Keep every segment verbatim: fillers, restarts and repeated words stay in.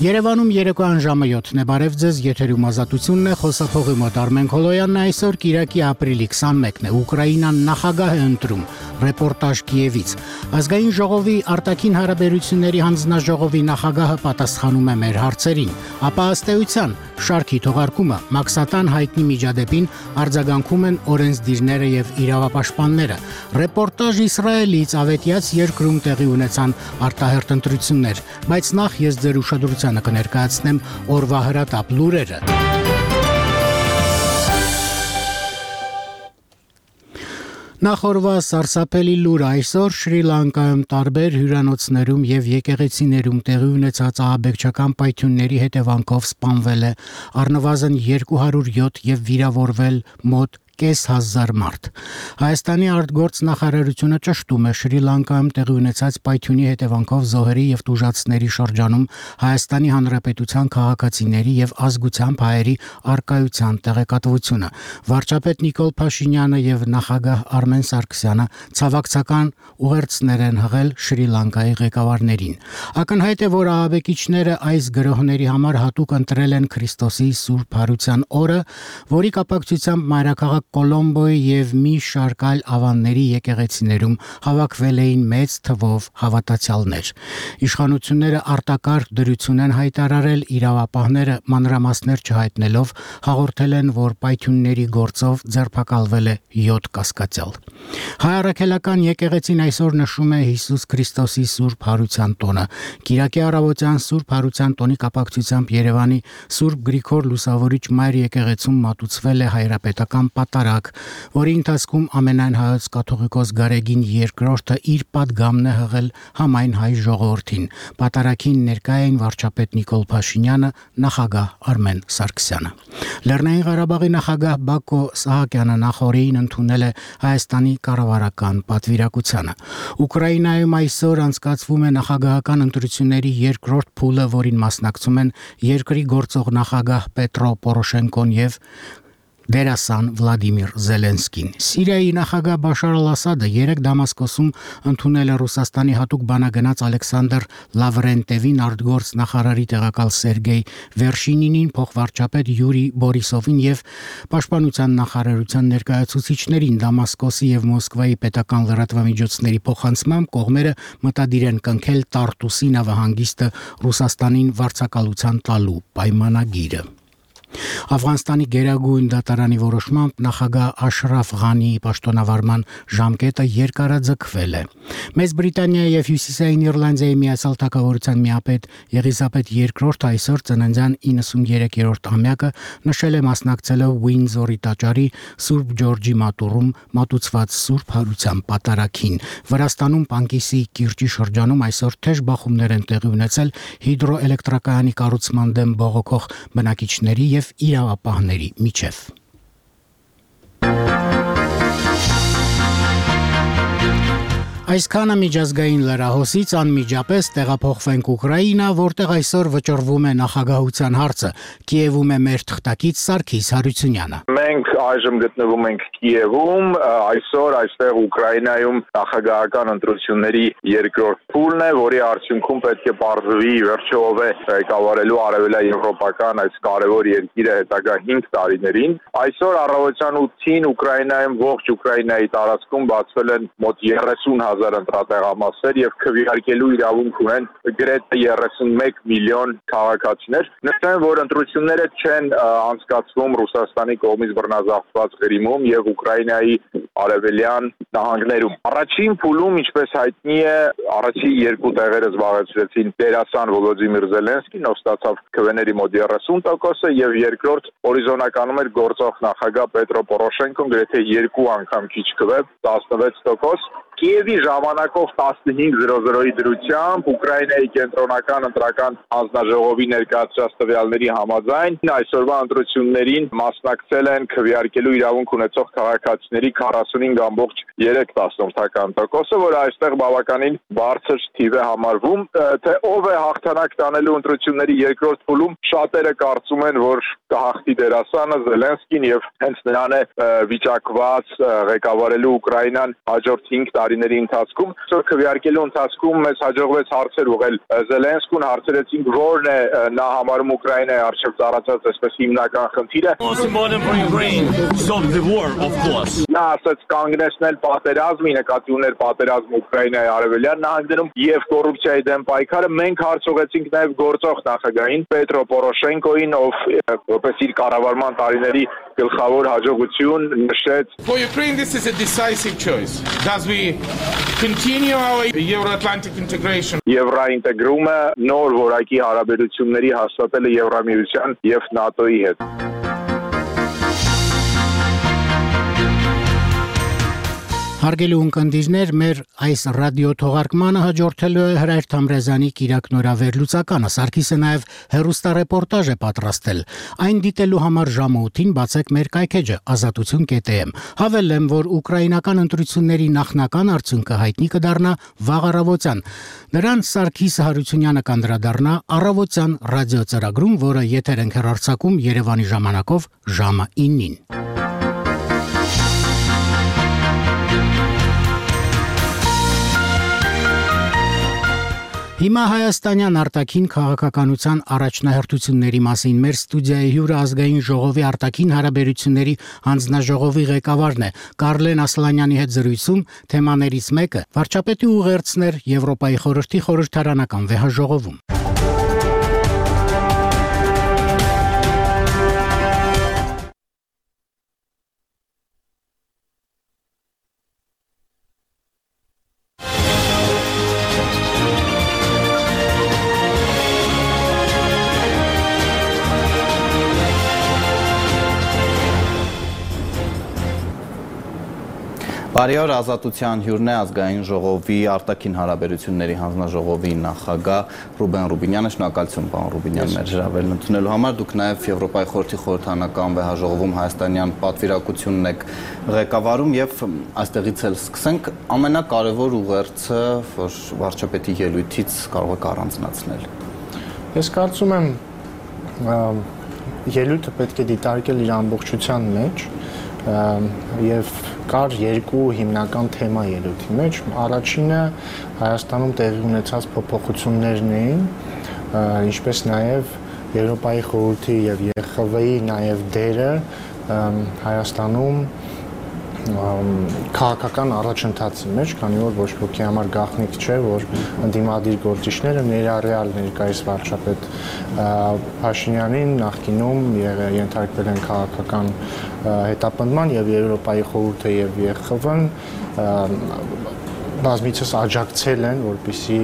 Երևանում երեկոյան ժամը յոթն է, բարև ձեզ, եթերում ազատությունն է, խոսափողի մոտ Արմեն Քոլոյանն է, այսօր կիրակի ապրիլի քսանմեկն է, Ուկրաինան նախագահ է ընտրում, ռեպորտաժ Կիևից։ Ազգային ժողովի արտաքին հարաբերությունների հանձնաժողովի նախագահը պատասխանում է մեր հարցերին, ապա ըստ էության շարքի թողարկումը Մաքսատան հայտնի միջադեպին արձագանքում են օրենսդիրները եւ իրավապաշտպանները։ Ռեպորտաժ Իսրայելից ավետյաց երկրում տեղի ունեցան արտահերթ ընտրություններ, բայց նախ ես ձեր ուշադրությանը կներկայացնեմ օրվա հրատապ լուրերը։ Նախորվա սարսափելի լուրը այսօր Շրի Լանկայում տարբեր հյուրանոցներում եւ եկեղեցիներում տեղի ունեցած ահաբեկչական պայթյունների հետևանքով սպանվել է առնվազն երկու հարյուր յոթ եւ վիրավորվել մոտ կես հազար մարդ։ Հայաստանի արտգործնախարարությունը ճշտում է Շրի Լանկայում տեղի ունեցած պայթյունի հետևանքով զոհերի եւ տուժածների շրջանում Հայաստանի Հանրապետության քաղաքացիների եւ ազգությամբ հայերի արկայության տեղեկատվությունը։ Վարչապետ Նիկոլ Փաշինյանը եւ նախագահ Արմեն Սարգսյանը ցավակցական ուղերձներ են հղել Շրի Լանկայի ղեկավարներին։ Ակնհայտ է, որ ահաբեկիչները այս գրոհների համար հատուկ ընտրել են Քրիստոսի Սուրբ Հարության օրը, որի կապակցությամբ մայրաքաղաք Կոլոմբոյի եւ մի շարք այլ ավանների եկեղեցիներում հավաքվել էին մեծ թվով հավատացյալներ։ Իշխանությունները արտակարգ դրություն են հայտարարել, իրավապահները մանրամասներ չհայտնելով հաղորդել են, որ պայթյունների գործով ձերբակալվել է յոթ կասկածյալ։ Հայ առաքելական եկեղեցին այսօր նշում է Հիսուս Քրիստոսի Սուրբ Հարության տոնը։ Կիրակի առավոտյան Սուրբ Հարության տոնի կապակցությամբ Երևանի Սուրբ Գրիգոր Լուսավորիչ Մայր եկեղեցում մատուցվել է հայրապետական պատարագ, որի ընթացքում ամենայն հայոց կաթողիկոս Գարեգին երկրորդը իր պատգամն է հղել համայն հայ ժողովրդին։ Պատարագին ներկայ էին վարչապետ Նիկոլ Փաշինյանը, նախագահ Արմեն Սարգսյանը։ Լեռնային Ղարաբաղի նախագահ Բակո Սահակյանը նախորդին ընդունել է Հայաստանի կառավարական պատվիրակությանը։ Ուկրաինայում այսօր անցկացվում է նախագահական ընտրությունների երկրորդ փուլը, որին մասնակցում են երկրի գործող նախագահ Պետրո Պորոշենկոն եւ դերասան Վլադիմիր Զելենսկին։ Սիրիայի նախագահ Բաշար Ալ-Ասադը երեկ Դամասկոսում ընդունել է Ռուսաստանի հատուկ բանագնաց Ալեքսանդր Լավրենտևին, արտգործ նախարարի տեղակալ Սերգեյ Վերշինինին, փոխվարչապետ Յուրի Բորիսովին եւ պաշտպանության նախարարության ներկայացուցիչներին։ Դամասկոսի եւ Մոսկվայի պետական լրատվամիջոցների փոխանցմամբ կողմերը մտադիր են կնքել Տարտուսի նավահանգիստը Ռուսաստանին վարձակալության տալու պայմանագիրը։ Աֆղանստանի Գերագույն դատարանի որոշմամբ նախագահ Աշրաֆ Ղանիի պաշտոնավարման ժամկետը երկարաձգվել է։ Մեծ Բրիտանիայի եւ Հյուսիսային Իռլանդիայի միացյալ թագավորության միապետ Եղիսաբեթ երկրորդը այսօր ծննդյան իննսուններեքերորդ ամյակը նշել է մասնակցելով Ուինձորի տաճարի Սուրբ Ջորջի մատուռում մատուցված Սուրբ Հարության պատարագին։ Վրաստանում Պանկիսի կիրճի շրջանում այսօր թեժ բախումներ են տեղի ունեցել հիդրոէլեկտրակայանի կառուցման դեմ բողոքող բնակիչների եւ իրավապահների միջև։ Այսքանը միջազգային լրահոսից անմիջապես տեղափոխվենք Ուկրաինա, որտեղ այսօր վճռվում է նախագահության հարցը։ Կիևում է մեր թղթակից Սարգիս Հարությունյանը։ Մենք այժմ գտնվում ենք Կիևում, այսօր այստեղ Ուկրաինայում նախագահական ընտրությունների երկրորդ փուլն է, որի արդյունքում պետք է պարզվի վերջը ով է ղեկավարելու արևելաեվրոպական այս կարևոր երկիրը հետագա հինգ տարիներին։ Այսօր առավոտյան ութին Ուկրաինայում ողջ Ուկրաինայի տարածքում բացվել են մոտ երեսուն հազար ընտրատեղամասեր եւ քվեարկելու իրավունք ունեն գրեթե երեսունմեկ միլիոն քաղաքացիներ։ Նշեմ, որ ընտրությունները չեն անցկացվում Ռուսաստանի կողմից բռնազավթված Ղրիմում եւ Ուկրաինայի արևելյան նահանգներում։ Առաջին փուլում, ինչպես հայտնի է, առաջին երկու տեղերը զբաղեցրեցին դերասան Վոլոդիմիր Զելենսկին, ով ստացավ քվեների մոտ երեսուն տոկոսը, եւ երկրորդ հորիզոնականում էր գործող նախագահ Պետրո Պորոշենկոն, գրեթե երկու անգամ քիչ քվե, տասնվեց տոկոս։ Կիևի ժամանակով տասնհինգ զրո զրոյի դրությամբ Ուկրաինայի կենտրոնական ընտրական հանձնաժողովի ներկայացրած տվյալների համաձայն այսօրվա ընտրություններին մասնակցել են քվեարկելու իրավունք ունեցող քաղաքացիների քառասունհինգ ամբողջ երեք տոկոսը, որը այստեղ բավականին բարձր թիվ է համարվում, թե ով է հաղթանակ տանելու ընտրությունների երկրորդ փուլում, շատերը կարծում են, որ կհաղթի դերասանը Զելենսկին եւ հենց նրան է վիճակված ղեկավարելու Ուկրաինան հաջորդ հինգ տարի տարիների ընթացքում, այսօր քվեարկելու ընթացքում մեզ հաջողվեց հարցեր ուղղել Զելենսկուն, հարցրեցինք որն է նա համարում Ուկրաինայի առջև ծառացած այսպես հիմնական խնդիրը։ Նա ասաց կանգնեցնել պատերազմի, նկատի ուներ պատերազմ Ուկրաինայի արևելյան նահանգներում եւ կոռուպցիայի դեմ պայքարը։ Մենք հարց ուղղեցինք նաեւ գործող նախագահին Պետրո Պորոշենկոին, ով որպես իր կառավարման տարիների գլխավոր հաջողություն նշեց. For Ukraine this is a decisive choice. As we continue our Euro-Atlantic integration. Եվրոինտեգրումը նոր որակի հարաբերությունների հաստատելը Եվրամիության եւ ՆԱՏՕ-ի հետ։ Հարգելի ունկնդիրներ, մեր այս ռադիո թողարկմանը հաջորդելու է Հրայր Թամրազյանի կիրակ նորավերլուծականը, Սարգիսը նաև հեռուստառեպորտաժ է պատրաստել։ Այն դիտելու համար ժամը ութին բացեք մեր կայքեջը ազատություն կետ էմ։ Հավելեմ, որ ուկրաինական ընտրությունների նախնական արդյունքը հայտնի կդառնա վաղ առավոտյան։ Նրան Սարգիս Հարությունյանը կանդրադառնա առավոտյան ռադիո ծրագրում, որը եթեր ենք հեռարձակում Երևանի ժամանակով ժամը իննին։ Հիմա հայաստանյան արտաքին քաղաքականության առաջնահերթությունների մասին մեր ստուդիայի հյուրը ազգային ժողովի արտաքին հարաբերությունների հանձնաժողովի ղեկավարն է Կարլեն Ասլանյանի հետ զրույցում թեմաներից մեկը վարչապետի ուղերձն էր Եվրոպայի խորհրդի խորհրդարանական վեհաժողովում։ Բարի օր, ազատության հյուրն է ազգային ժողովի արտաքին հարաբերությունների հանձնաժողովի նախագահ Ռուբեն Ռուբինյանը։ Շնորհակալություն, պարոն Ռուբինյան, մեր հրավերն ընդունելու համար։ Դուք նաև Եվրոպայի խորհրդի խորհրդարանական վեհաժողովում հայաստանյան պատվիրակությունն եք ղեկավարում եւ այստեղից էլ սկսենք ամենակարևոր ուղերձը, որ վարչապետի ելույթից կարող եք առանձնացնել։ Ես կարծում եմ ելույթը պետք է դիտարկել իր ամբողջության մեջ եւ կար երկու հիմնական թեմա ելույթի մեջ։ Առաջինը Հայաստանում տեղի ունեցած փոփոխություններն էին, ինչպես նաեւ Եվրոպայի խորհրդի եւ Ե Խ V-ի նաեւ դերը Հայաստանում քաղաքական առաջընթացի մեջ, քանի որ ոչ ոքի համար գաղտնիք չէ, որ ընդդիմադիր գործիչները ներառյալ ներկայիս վարչապետ Փաշինյանին նախկինում ենթարկվել են քաղաքական հետապնդման եւ Եվրոպայի խորհուրդը եւ Ե Խ V-ն բազմիցս աջակցել են, որպեսզի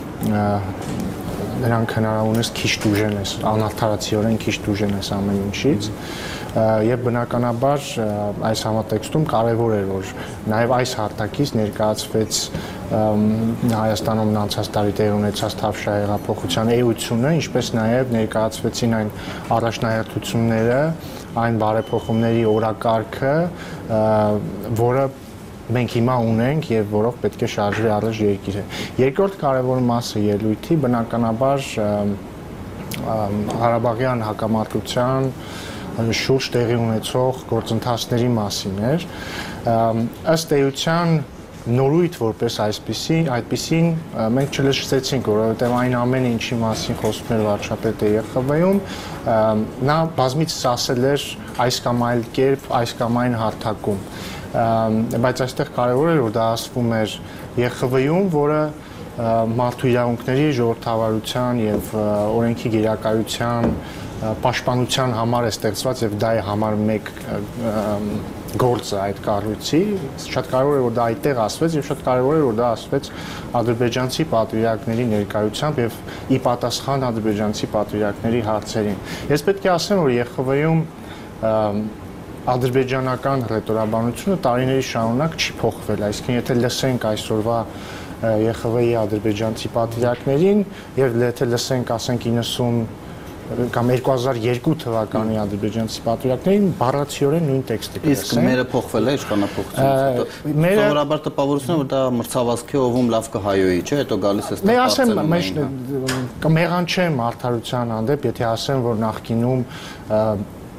նրանք հնարավորինս քիչ դուժեն, անարդարացիորեն քիչ դուժեն այս ամեն ինչից։ Եվ բնականաբար այս համատեքստում կարևոր էր, որ նաև այս հարթակից ներկայացվեց Հայաստանում անցած տարի տեղի ունեցած Թավշյա հեղափոխության էությունը, ինչպես նաև ներկայացվեցին այն առաջնահերթությունները, այն բարեփոխումների օրակարգը, որը մենք հիմա ունենք եւ որով պետք է շարժվի առաջ երկիրը։ Երկրորդ կարևոր մասը ելույթի բնականաբար Ղարաբաղյան հակամարտության շուրջ տեղի ունեցող գործընթացների մասին էր։ Ըստ էության նորույթ որպես այսպիսի, այդպիսին մենք չլսեցինք, որովհետև այն ամենը ինչի մասին խոսում էր վարչապետը Ե Խ V-ում, նա բազմիցս ասել էր այս կամ այլ կերպ, այս կամ այն հարթակում, բայց այստեղ կարևոր էր, որ դա ասվում էր Ե Խ V-ում, որը մարդու իրավունքների ժողովրդավարության եւ օրենքի գերակայության պաշտպանության համար է ստեղծված եւ դա է համար մեկ գործը այդ կառույցի, շատ կարևոր է որ դա այդտեղ ասվեց եւ շատ կարևոր է որ դա ասվեց ադրբեջանցի պատվիրակների ներկայությամբ եւ ի պատասխան ադրբեջանցի պատվիրակների հարցերին։ Ես պետք է ասեմ, որ Ե Խ V-ում ադրբեջանական ռետորաբանությունը տարիների շարունակ չի փոխվել, այսինքն եթե լսենք այսօրվա Ե Խ V-ի ադրբեջանցի պատվիրակներին եւ եթե լսենք, ասենք իննսուն կամ երկու հազար երկու թվականի ադրբեջանցի պատվիրակներին բառացիորեն նույն տեքստը կլսեն։ Իսկ մերը փոխվել է իշխանապողությունից հետո։ Սովորաբար տպավորությունը որ դա մրցավազքի ովում լավ կհայոյի, չէ, հետո գալիս է ստացվում։ Ես ասեմ, մեղան չեմ արդարության հանդեպ, եթե ասեմ, որ նախկինում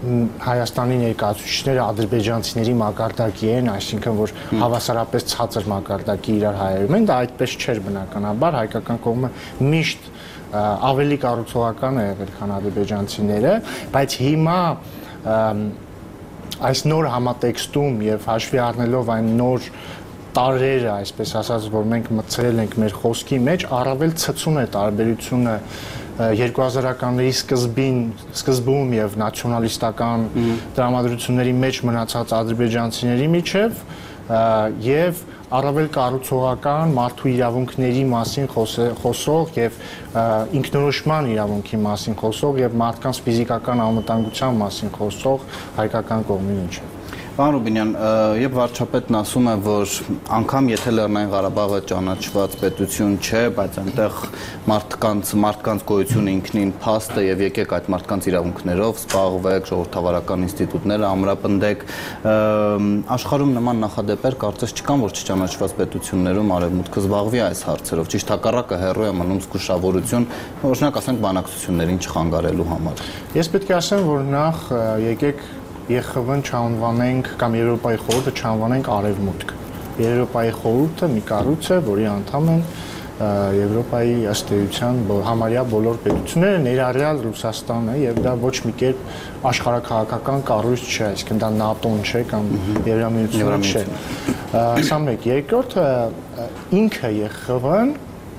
Հայաստանի ներկայացուցիչները ադրբեջանցիների մակարդակի են, այսինքն որ հավասարապես ցածր մակարդակի իրար հայերում են, դա այդպես չէր բնականաբար, հայկական կողմը միշտ ավելի կառուցողական է եղել, քան ադրբեջանցիները, բայց հիմա այս նոր համատեքստում եւ հաշվի առնելով այն նոր տարրերը, այսպես ասած, որ մենք մտցրել ենք մեր խոսքի մեջ, առավել ցցուն է տարբերությունը երկու հազարականների սկզբին, սկզբում եւ նացիոնալիստական տրամադրությունների մեջ մնացած ադրբեջանցիների միջև եւ առավել կառուցողական մարդու իրավունքների մասին խոսող եւ ինքնորոշման իրավունքի մասին խոսող եւ մարդկանց ֆիզիկական անվտանգության մասին խոսող հայկական կողմի միջև։ Պարոն Ռուբինյան, եւ վարչապետն ասում է, որ անգամ եթե Լեռնային Ղարաբաղը ճանաչված պետություն չէ, բայց այնտեղ մարդկանց մարդկանց գոյությունը ինքնին փաստ է եւ եկեք այդ մարդկանց իրավունքներով զբաղվեք, ժողովրդավարական ինստիտուտները ամրապնդեք, աշխարհում նման նախադեպեր կարծես չկան, որ չճանաչված պետություններում արևմուտքը զբաղվի այս հարցերով, ճիշտ հակառակը հեռու է մնում զգուշավորություն, օրինակ ասենք բանակցություններին չխանգարելու համար։ Ես պետք է ասեմ, որ նախ եկեք ԵԽՎ-ն չանվանենք կամ Եվրոպայի խորհուրդը չանվանենք արևմուտք։ Եվրոպայի խորհուրդը մի կառույց է, որի անդամ են Եվրոպայի ըստ էության համարյա բոլոր պետությունները, ներառյալ Ռուսաստանը, եւ դա ոչ մի կերպ աշխարհաքաղաքական կառույց չէ, այսինքն դա ՆԱՏՕ-ն չէ կամ Եվրամիությունը չէ։ Սա մեկ, երկրորդը ինքը ԵԽՎ-ն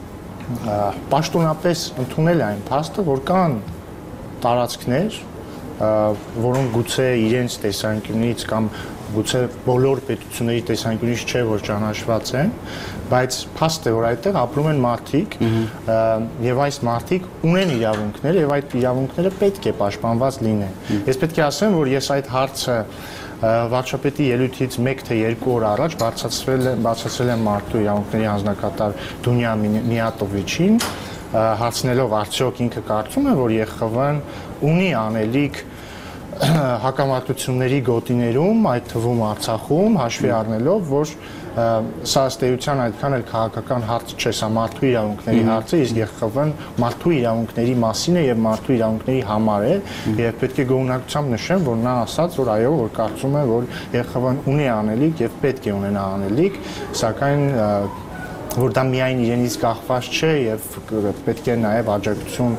պաշտոնապես ընդունել է այն փաստը, որ կան տարածքներ, որոնք գուցե իրենց տեսանկյունից կամ գուցե բոլոր պետությունների տեսանկյունից չէ, որ ճանաչված են, բայց փաստ է, որ այդտեղ ապրում են մարդիկ եւ այս մարդիկ ունեն իրավունքներ եւ այդ իրավունքները պետք է պաշտպանված լինեն։ Ես պետք է ասեմ, որ ես այդ հարցը վարչապետի ելույթից մեկ թե երկու օր առաջ բարձրացրել եմ բարձրացրել եմ մարդու իրավունքների հանձնակատար Դունյա Միատովիչին, հարցնելով արդյոք ինքը կարծում է, որ ԵԽՎ-ն ունի անելիք հակամարտությունների գոտիներում, այդ թվում Արցախում, հաշվի առնելով, որ սա ըստ էության այդքան էլ քաղաքական հարց չէ, սա մարդու իրավունքների հարց է, իսկ ԵԽՎ-ն մարդու իրավունքների մասին է եւ մարդու իրավունքների համար է, եւ պետք է գոհունակությամբ նշեմ, որ նա ասաց, որ այո, որ կարծում է, որ ԵԽՎ-ն ունի անելիք եւ պետք է ունենա անելիք, սակայն որ դա միայն իրենից կախված չէ եւ պետք է նաեւ աջակցություն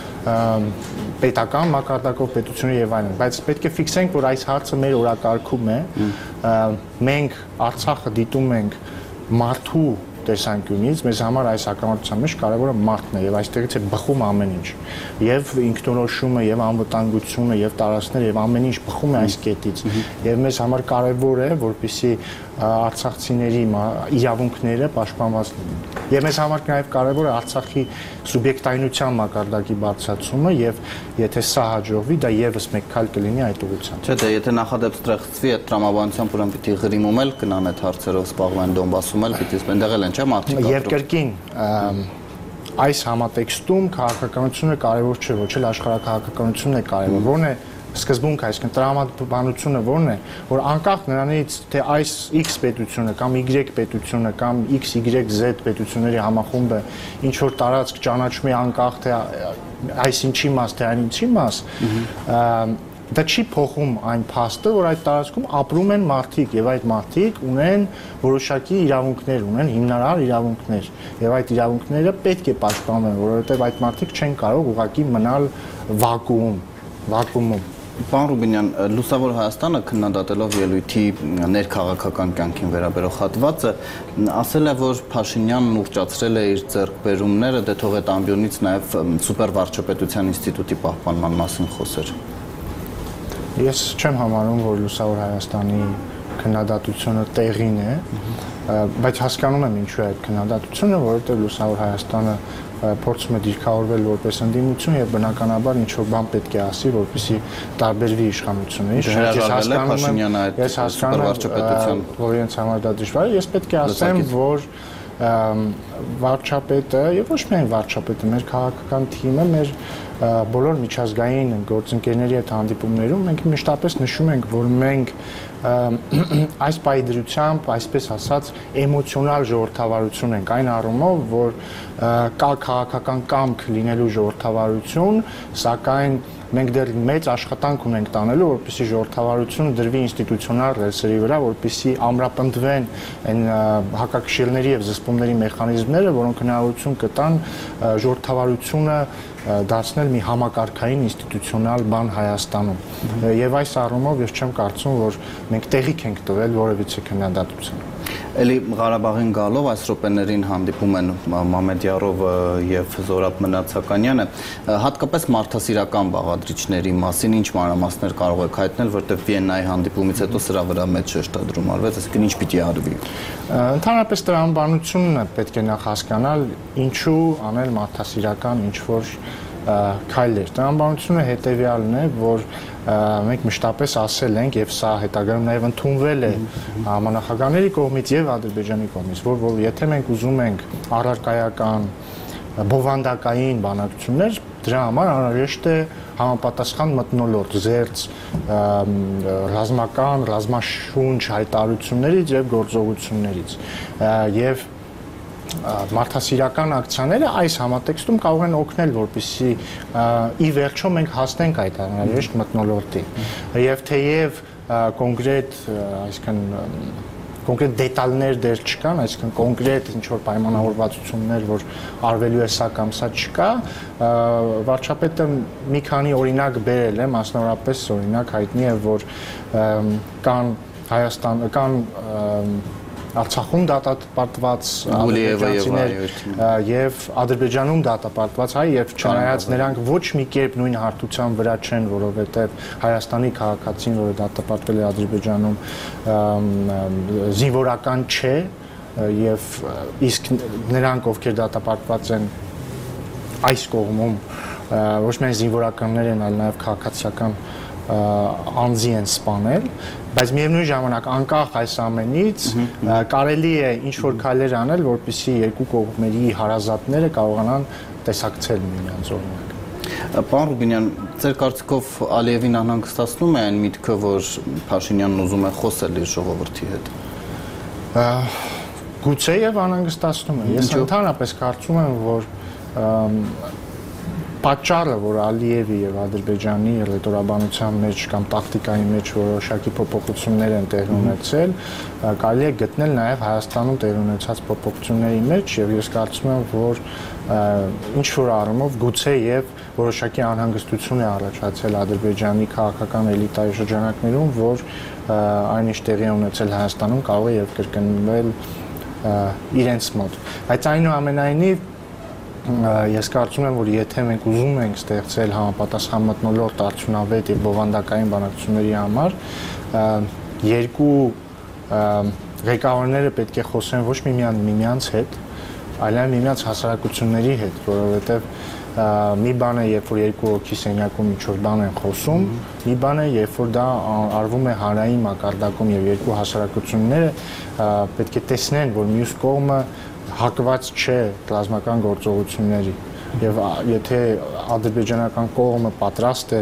պետական մակարդակով պետությունների եւ այլն, բայց պետք է ֆիքսենք, որ այս հարցը մեր օրակարգում է, մենք Արցախը դիտում ենք մարդու տեսանկյունից, մեզ համար այս հակամարտության մեջ կարևորը մարդն է եւ այստեղից է բխում ամեն ինչ, եւ ինքնորոշումը եւ անվտանգությունը եւ տարածքները եւ ամեն ինչ բխում է այս կետից, եւ մեզ համար կարևոր է, որպեսզի արցախցիների իրավունքները պաշտպանված լինեն։ Եվ մեզ համար նաև կարևոր է Արցախի սուբյեկտայնության մակարդակի բարձրացումը եւ եթե սա հաջողվի, դա եւս մեկ քայլ կլինի այդ ուղղությամբ։ Չէ, դե եթե նախադեպ ստեղծվի այդ տրամաբանությամբ, ուրեմն պիտի Ղրիմում էլ կնան այդ հարցերով զբաղվեն, Դոնբասում էլ պիտի այնտեղ էլ են, չէ՞, մարդիկ։ Եվ կրկին այս համատեքստում քաղաքականությունը կարևոր չէ, ոչ էլ աշխարհակաղակականությունն է կարևոր, որն է սկզբունքը, այսինքն տրամաբանությունը որն է, որ անկախ նրանից, թե այս X պետությունը կամ Y պետությունը կամ X Y Z պետությունների համախումբը ինչ որ տարածք ճանաչում է անկախ թե այս ինչի մաս, թե այն ինչի մաս, դա չի փոխում այն փաստը, որ այդ տարածքում ապրում են մարդիկ եւ այդ մարդիկ ունեն որոշակի իրավունքներ, ունեն հիմնարար իրավունքներ եւ այդ իրավունքները պետք է պաշտպանվեն, որովհետեւ այդ մարդիկ չեն կարող ուղղակի մնալ վակուում, վակուումում։ Պարոն Ռուբինյան, Լուսավոր Հայաստանը քննադատելով ելույթի ներքաղաքական կյանքին վերաբերող հատվածը ասել է, որ Փաշինյանն ուղղճացրել է իր ձեռքբերումները, դե թող այդ ամբիոնից նաև սուպերվարչապետության ինստիտուտի պահպանման մասին խոսեր։ Ես չեմ համարում, որ Լուսավոր Հայաստանի քննադատությունը տեղին է, բայց հասկանում եմ ինչու է այդ քննադատությունը, որովհետև Լուսավոր Հայաստանը փորձում է դիրքավորվել որպես ընդդիմություն եւ բնականաբար ինչ որ բան պետք է ասի, որպեսզի տարբերվի իշխանություններից։ Ես հասկանում եմ, ես հասկանում եմ, որ իրենց համար դա դժվար է, ես պետք է ասեմ, որ վարչապետը եւ ոչ միայն վարչապետը, մեր քաղաքական թիմը, մեր բոլոր միջազգային գործընկերների հետ հանդիպումներում մենք մշտապես նշում ենք, որ մենք այս պայդրությամբ, այսպես ասած, էմոցիոնալ ժողովրդավարություն ենք այն առումով, որ կա քաղաքական կամք լինելու ժողովրդավարություն, սակայն մենք դեռ մեծ աշխատանք ունենք տանելու, որպեսզի ժողովրդավարությունը դրվի ինստիտուցիոնալ ռելսերի վրա, որպեսզի ամրապնդվեն այն հակակշիռների եւ զսպումների մեխանիզմները, որոնք հնարավորություն կտան ժողովրդավարությունը դարձնել մի համակարգային ինստիտուցիոնալ բան Հայաստանում։ Եվ այս առումով ես չեմ կարծում, որ մենք տեղիք ենք տվել որևիցե քննադատության։ Էլի Ղարաբաղին գալով այս րոպեներին հանդիպում են Մամեդյարովը եւ Զորաբ Մնացականյանը, հատկապես մարդասիրական բաղադրիչների մասին ինչ մանրամասներ կարող եք հայտնել, որտեղ Վիեննայի հանդիպումից հետո սրա վրա մեծ շեշտադրում արվեց, այսինքն ինչ պիտի արվի։ Ընդհանրապես տրամաբանությունը պետք է նախ հասկանալ, ինչու անել մարդասիրական ինչ որ քայլեր։ Տրամաբանությունը հետեւյալն է, որ մենք մշտապես ասել ենք եւ սա հետագայում նաեւ ընդունվել է համանախագահների կողմից եւ Ադրբեջանի կողմից, որ որ եթե մենք ուզում ենք առարկայական բովանդակային բանակցություններ, դրա համար անհրաժեշտ է համապատասխան մթնոլորտ, զերծ ռազմական, ռազմաշունչ հայտարարություններից եւ գործողություններից եւ մարդասիրական ակցիաները այս համատեքստում կարող են օգնել, որպեսզի ի վերջո մենք հասնենք այդ անհրաժեշտ մթնոլորտին։ Եվ թեև կոնկրետ, այսինքն կոնկրետ դետալներ դեռ չկան, այսինքն կոնկրետ ինչ որ պայմանավորվածություններ, որ արվելու է սա կամ սա չկա, վարչապետը մի քանի օրինակ բերել է, մասնավորապես օրինակ հայտնի է, որ կան Հայաստան, կան Արցախում դատապարտված ադրբեջանցիներ եւ Ադրբեջանում դատապարտված հայ եւ չնայած նրանք ոչ մի կերպ նույն հարթության վրա չեն, որովհետեւ Հայաստանի քաղաքացին, որը դատապարտվել է Ադրբեջանում, զինվորական չէ եւ իսկ նրանք, ովքեր դատապարտված են այս կողմում, ոչ միայն զինվորականներ են, այլ նաեւ քաղաքացիական անձի են սպանել, բայց միևնույն ժամանակ անկախ այս ամենից կարելի է ինչ որ քայլեր անել, որպեսզի երկու կողմերի հարազատները կարողանան տեսակցել միմյանց օրինակ։ Պարոն Ռուբինյան, ձեր կարծիքով Ալիևին անհանգստացնում է այն միտքը, որ Փաշինյանն ուզում է խոսել իր ժողովրդի հետ։ Գուցե եւ անհանգստացնում է։ Ես ընդհանրապես կարծում եմ, որ պատճառը, որ Ալիևի եւ Ադրբեջանի ռետորաբանության մեջ կամ տակտիկայի մեջ որոշակի փոփոխություններ են տեղի ունեցել, կարելի է գտնել նաեւ Հայաստանում տեղի ունեցած փոփոխությունների մեջ եւ ես կարծում եմ, որ ինչ որ առումով գուցե եւ որոշակի անհանգստություն է առաջացել Ադրբեջանի քաղաքական էլիտայի շրջանակներում, որ այն ինչ տեղի է ունեցել Հայաստանում կարող է եւ կրկնվել իրենց մոտ։ Բայց այնուամենայնիվ ես կարծում եմ, որ եթե մենք ուզում ենք ստեղծել համապատասխան մթնոլորտ արդյունավետ եւ բովանդակային բանակցությունների համար, երկու ղեկավարները պետք է խոսեն ոչ միմյանց միմյանց հետ, այլ միմյանց հասարակությունների հետ, որովհետեւ մի բան է, երբ որ երկու հոգի սենյակում ինչ-որ բան են խոսում, մի բան է, երբ որ դա արվում է հանրային մակարդակում եւ երկու հասարակությունները պետք է տեսնեն, որ մյուս կողմը հակված չէ ռազմական գործողությունների եւ եթե ադրբեջանական կողմը պատրաստ է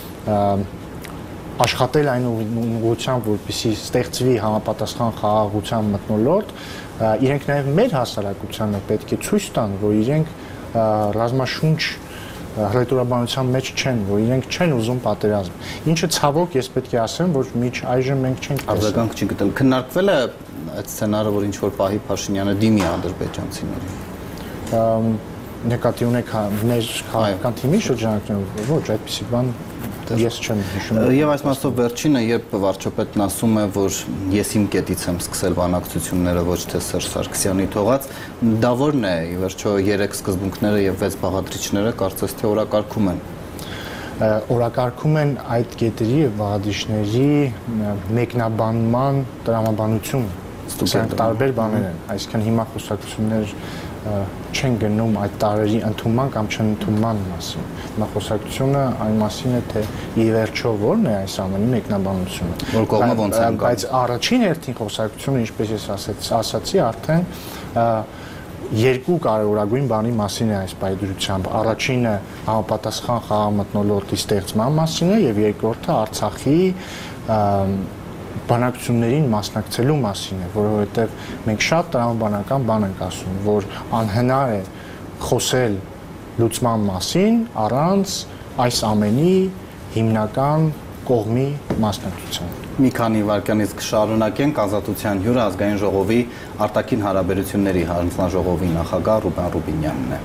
աշխատել այն ուղղությամբ, որպեսզի ստեղծվի համապատասխան խաղաղության մթնոլորտ, իրենք նաեւ մեր հասարակությանը պետք է ցույց տան, որ իրենք ռազմաշունչ ռետորաբանության մեջ չեն, որ իրենք չեն ուզում պատերազմ։ Ինչը ցավոք ես պետք է ասեմ, որ միջ այժմ մենք չենք տեսել։ Արձագանք չի գտել։ Քննարկվել է այդ սցենարը, որ ինչ որ պահի Փաշինյանը դիմի ադրբեջանցիներին։ Նկատի ունեք մեր քաղաքական թիմի շրջանակներում, ոչ, այդպիսի բան ես չեմ հիշում։ Եվ այս մասով վերջինը, երբ վարչապետն ասում է, որ ես իմ կետից եմ սկսել բանակցությունները, ոչ թե Սերժ Սարգսյանի թողած, դա որն է, ի վերջո երեք սկզբունքները եւ վեց բաղադրիչները կարծես թե օրակարգում են։ Օրակարգում են այդ կետերի եւ բաղադրիչների մեկնաբանման տրամաբանությունը։ Սրանք տարբեր բաներ են, այսինքն հիմա խոսակցություններ չեն գնում այդ տարերի ընդունման կամ չընդունման մասին։ Հիմա խոսակցությունը այն մասին է, թե ի վերջո որն է այս ամենի մեկնաբանությունը։ Որ կողմը ոնց են գալիս։ Բայց առաջին հերթին խոսակցությունը, ինչպես ես ասացի, արդեն երկու կարևորագույն բանի մասին է այս պայդրությամբ։ Առաջինը համապատասխան խաղամթնոլորտի ստեղծման մասին է եւ երկրորդը Արցախի բանակցություններին մասնակցելու մասին է, որովհետեւ մենք շատ տրամաբանական բան ենք ասում, որ անհնար է խոսել լուծման մասին առանց այս ամենի հիմնական կողմի մասնակցության։ Մի քանի վայրկյանից կշարունակենք Ազատության հյուրը ազգային ժողովի արտաքին հարաբերությունների հանձնաժողովի նախագահ Ռուբեն Ռուբինյանն է։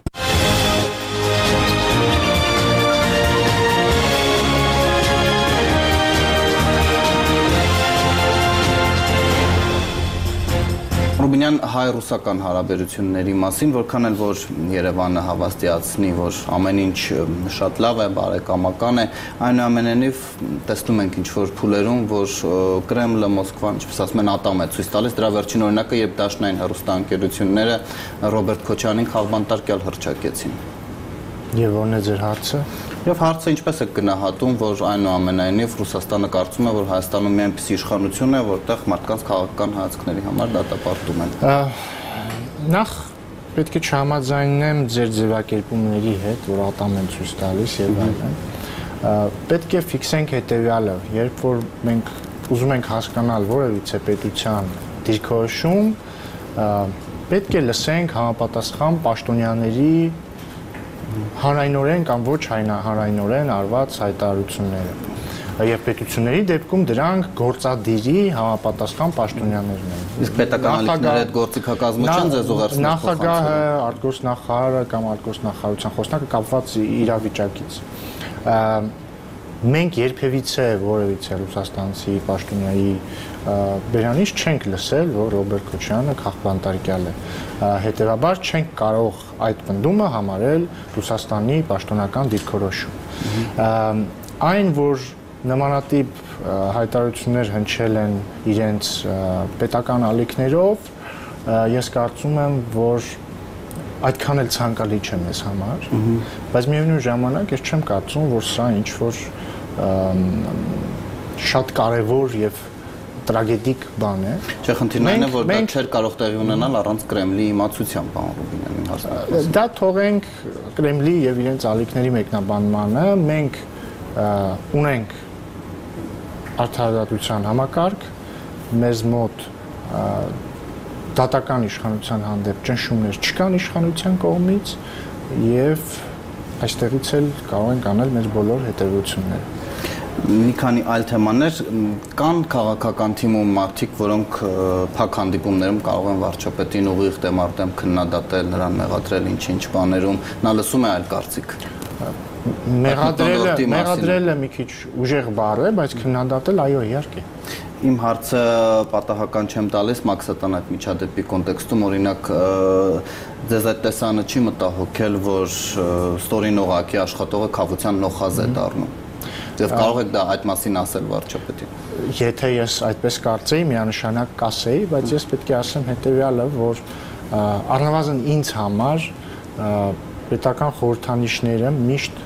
Ռուբինյան, հայ-ռուսական հարաբերությունների մասին, որքան էլ որ Երևանը հավաստիացնի, որ ամեն ինչ շատ լավ է, բարեկամական է, այնուամենայնիվ տեսնում ենք ինչ-որ փուլերում, որ Կրեմլը, Մոսկվան, ինչպես ասում են, ատամ է ցույց տալիս, դրա վերջին օրինակը, երբ դաշնային հեռուստաընկերությունները Ռոբերտ Քոչարյանին քաղբանտարկյալ հռչակեցին։ Եվ ո՞րն է ձեր հարցը։ Եվ հարցը ինչպես է գնահատում, որ այնուամենայնիվ Ռուսաստանը կարծում է, որ Հայաստանում մի այնպիսի իշխանություն է, որտեղ մարդկանց քաղաքական հայացքների համար դատապարտում են։ Նախ պետք է չհամաձայնեմ ձեր ձևակերպումների հետ, որ ատամ են ցույց տալիս եւ այլն։ Պետք է ֆիքսենք հետեւյալը, երբ որ մենք ուզում ենք հասկանալ որևիցե պետության դիրքորոշում, պետք է լսենք համապատասխան պաշտոնյաների հանրայնորեն կամ ոչ հանրայնորեն արված հայտարարությունները եւ պետությունների դեպքում դրանք գործադիրի համապատասխան պաշտոնյաներն են։ Իսկ պետական ալիքները այդ գործիքակազմը չեն ձեզ ուղերձ նախագահը, արտգործնախարարը կամ արտգործնախարարության խոսնակը կապված իրավիճակից։ Մենք երբևիցե որևիցե ռուսաստանցի պաշտոնյայի բերանից չենք լսել, որ Ռոբերտ Քոչարյանը քաղբանտարկյալ է։ Հետևաբար չենք կարող այդ պնդումը համարել Ռուսաստանի պաշտոնական դիրքորոշում։ Այն, որ նմանատիպ հայտարարություններ հնչել են իրենց պետական ալիքներով, ես կարծում եմ, որ այդքան էլ ցանկալի չէ մեզ համար, բայց միևնույն ժամանակ ես չեմ կարծում, որ սա ինչ-որ շատ կարևոր եւ տրագեդիկ բան է։ Չէ, խնդիրն այն է, որ դա չէր կարող տեղի ունենալ առանց Կրեմլի իմացության, պարոն Ռուբինյանին հասկանալու։ Դա թողենք Կրեմլի եւ իրենց ալիքների մեկնաբանմանը, մենք ունենք արդարադատության համակարգ, մեզ մոտ դատական իշխանության հանդեպ ճնշումներ չկան իշխանության կողմից եւ այստեղից էլ կարող ենք անել մեր բոլոր հետևությունները։ Մի քանի այլ թեմաներ կան քաղաքական թիմում մարդիկ, որոնք փակ հանդիպումներում կարող են վարչապետին ուղիղ դեմարտեմ քննադատել, նրան մեղադրել ինչ-ինչ բաներում, նա լսում է այլ կարծիք։ Մեղադրելը, մեղադրելը մի քիչ ուժեղ բառ է, բայց քննադատել այո, իհարկե։ Իմ հարցը պատահական չեմ տալիս Մաքսատան այդ միջադեպի կոնտեքստում, օրինակ ձեզ այդ տեսանը չի մտահոգել, որ ստորին օղակի աշխատողը քավության նոխազ է դառնում։ Եվ կարող եք դա այդ մասին ասել վարչապետին։ Եթե ես այդպես կարծեի, միանշանակ կասեի, բայց ես պետք է ասեմ հետեւյալը, որ առնվազն ինձ համար պետական խորհրդանիշները միշտ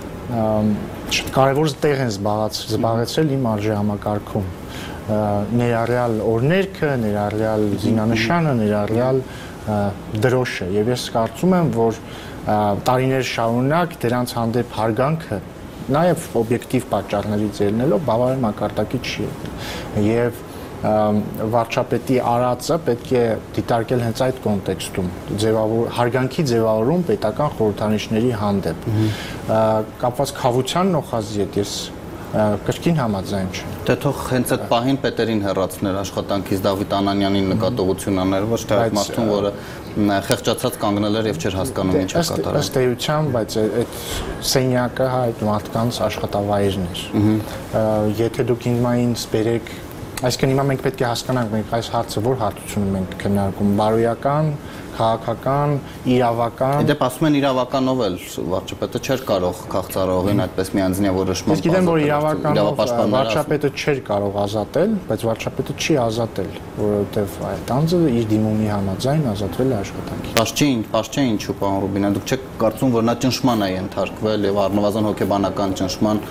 շատ կարևոր տեղ են զբաղեցրել իմ արժեհամակարգում։ Ներառյալ օրներքը, ներառյալ զինանշանը, ներառյալ դրոշը, եւ ես կարծում եմ, որ տարիներ շարունակ դրանց հանդեպ հարգանքը նաև օբյեկտիվ պատճառներից ելնելով բավարար մակարդակի չի եղել եւ վարչապետի արածը պետք է դիտարկել հենց այդ կոնտեքստում ձևավոր հարգանքի ձևավորում պետական խորհրդանիշների հանդեպ կապված քավության նոխազի հետ ես կրկին համաձայն չեմ։ Դե թող հենց այդ պահին պետերին հեռացներ աշխատանքից Դավիթ Անանյանին նկատողություն աներ, ոչ թե այդ մարդուն, որը խեղճացած կանգնել էր եւ չէր հասկանում ինչ է կատարում։ Ըստ էության, բայց այդ սենյակը այդ մարդկանց աշխատավայրն էր։ Եթե դուք ինձ սպերեք, այսինքն հիմա մենք պետք է հասկանանք, մենք այս հարցը որ հարթությունում ենք քննարկում, բարոյական, քաղաքական, իրավական։ Դեպ ասում են իրավականով էլ վարչապետը չէր կարող քաղցարողին այդպես միանձնյա որոշման։ Ես գիտեմ, որ իրավականով վարչապետը չէր կարող ազատել, բայց վարչապետը չի ազատել, որովհետև այդ անձը իր դիմումի համաձայն ազատվել է աշխատանքից։ Պաշտ չէ, պաշտ չէ ինչու, պարոն Ռուբինյան, դուք չեք կարծում, որ նա ճնշման է ենթարկվել եւ առնվազն հոգեբանական ճնշման։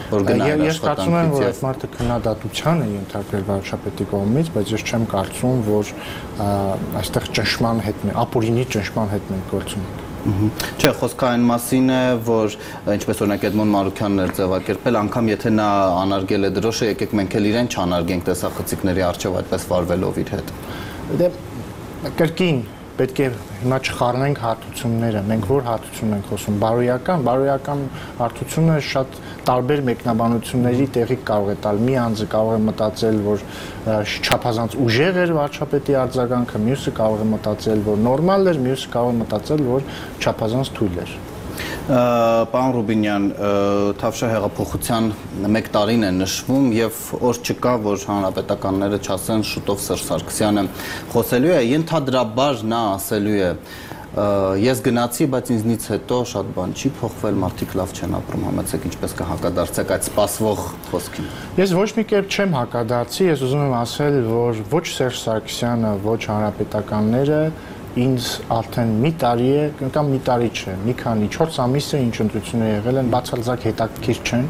որ գնային Ես կարծում եմ, որ աշխատանքից այդ մարդը քննադատության է ենթարկվել վարչապետի կողմից, բայց ես չեմ կարծում, որ այստեղ ճնշման հետ, ապօրինի ճնշման հետ մենք գործում ենք։ Չէ, խոսքը այն մասին է, որ ինչպես օրինակ Էդմոն Մարուքյանն էր ձևակերպել, անգամ եթե նա անարգել է դրոշը, եկեք մենք էլ իրեն չանարգենք տեսախցիկների առջև այդպես վարվելով իր հետ։ Դե կրկին պետք է հիմա չխառնենք հարթությունները, մենք որ հարթություն ենք խոսում, բարոյական, բարոյական հարթությունը շատ տարբեր մեկնաբանությունների տեղի կարող է տալ, մի անձը կարող է մտածել, որ չափազանց ուժեղ էր վարչապետի արձագանքը, մյուսը կարող է մտածել, որ նորմալ էր, մյուսը կարող է մտածել, որ չափազանց թույլ էր։ Պարոն Ռուբինյան, Թավշյա հեղափոխության մեկ տարին է նշվում եւ օր չկա, որ հանրապետականները չասեն շուտով Սերժ Սարգսյանը խոսելու է, ենթադրաբար նա ասելու է ես գնացի, բայց ինձնից հետո շատ բան չի փոխվել, մարդիկ լավ չեն ապրում, համեցեք ինչպես կհակադարձեք այդ սպասվող խոսքին։ Ես ոչ մի կերպ չեմ հակադարձի, ես ուզում եմ ասել, որ ոչ Սերժ Սարգսյանը, ոչ հանրապետականները ինձ արդեն մի տարի է, կամ մի տարի չէ, մի քանի չորս ամիս է ինչ ընտրություններ եղել են, բացարձակ հետաքրքիր չեն,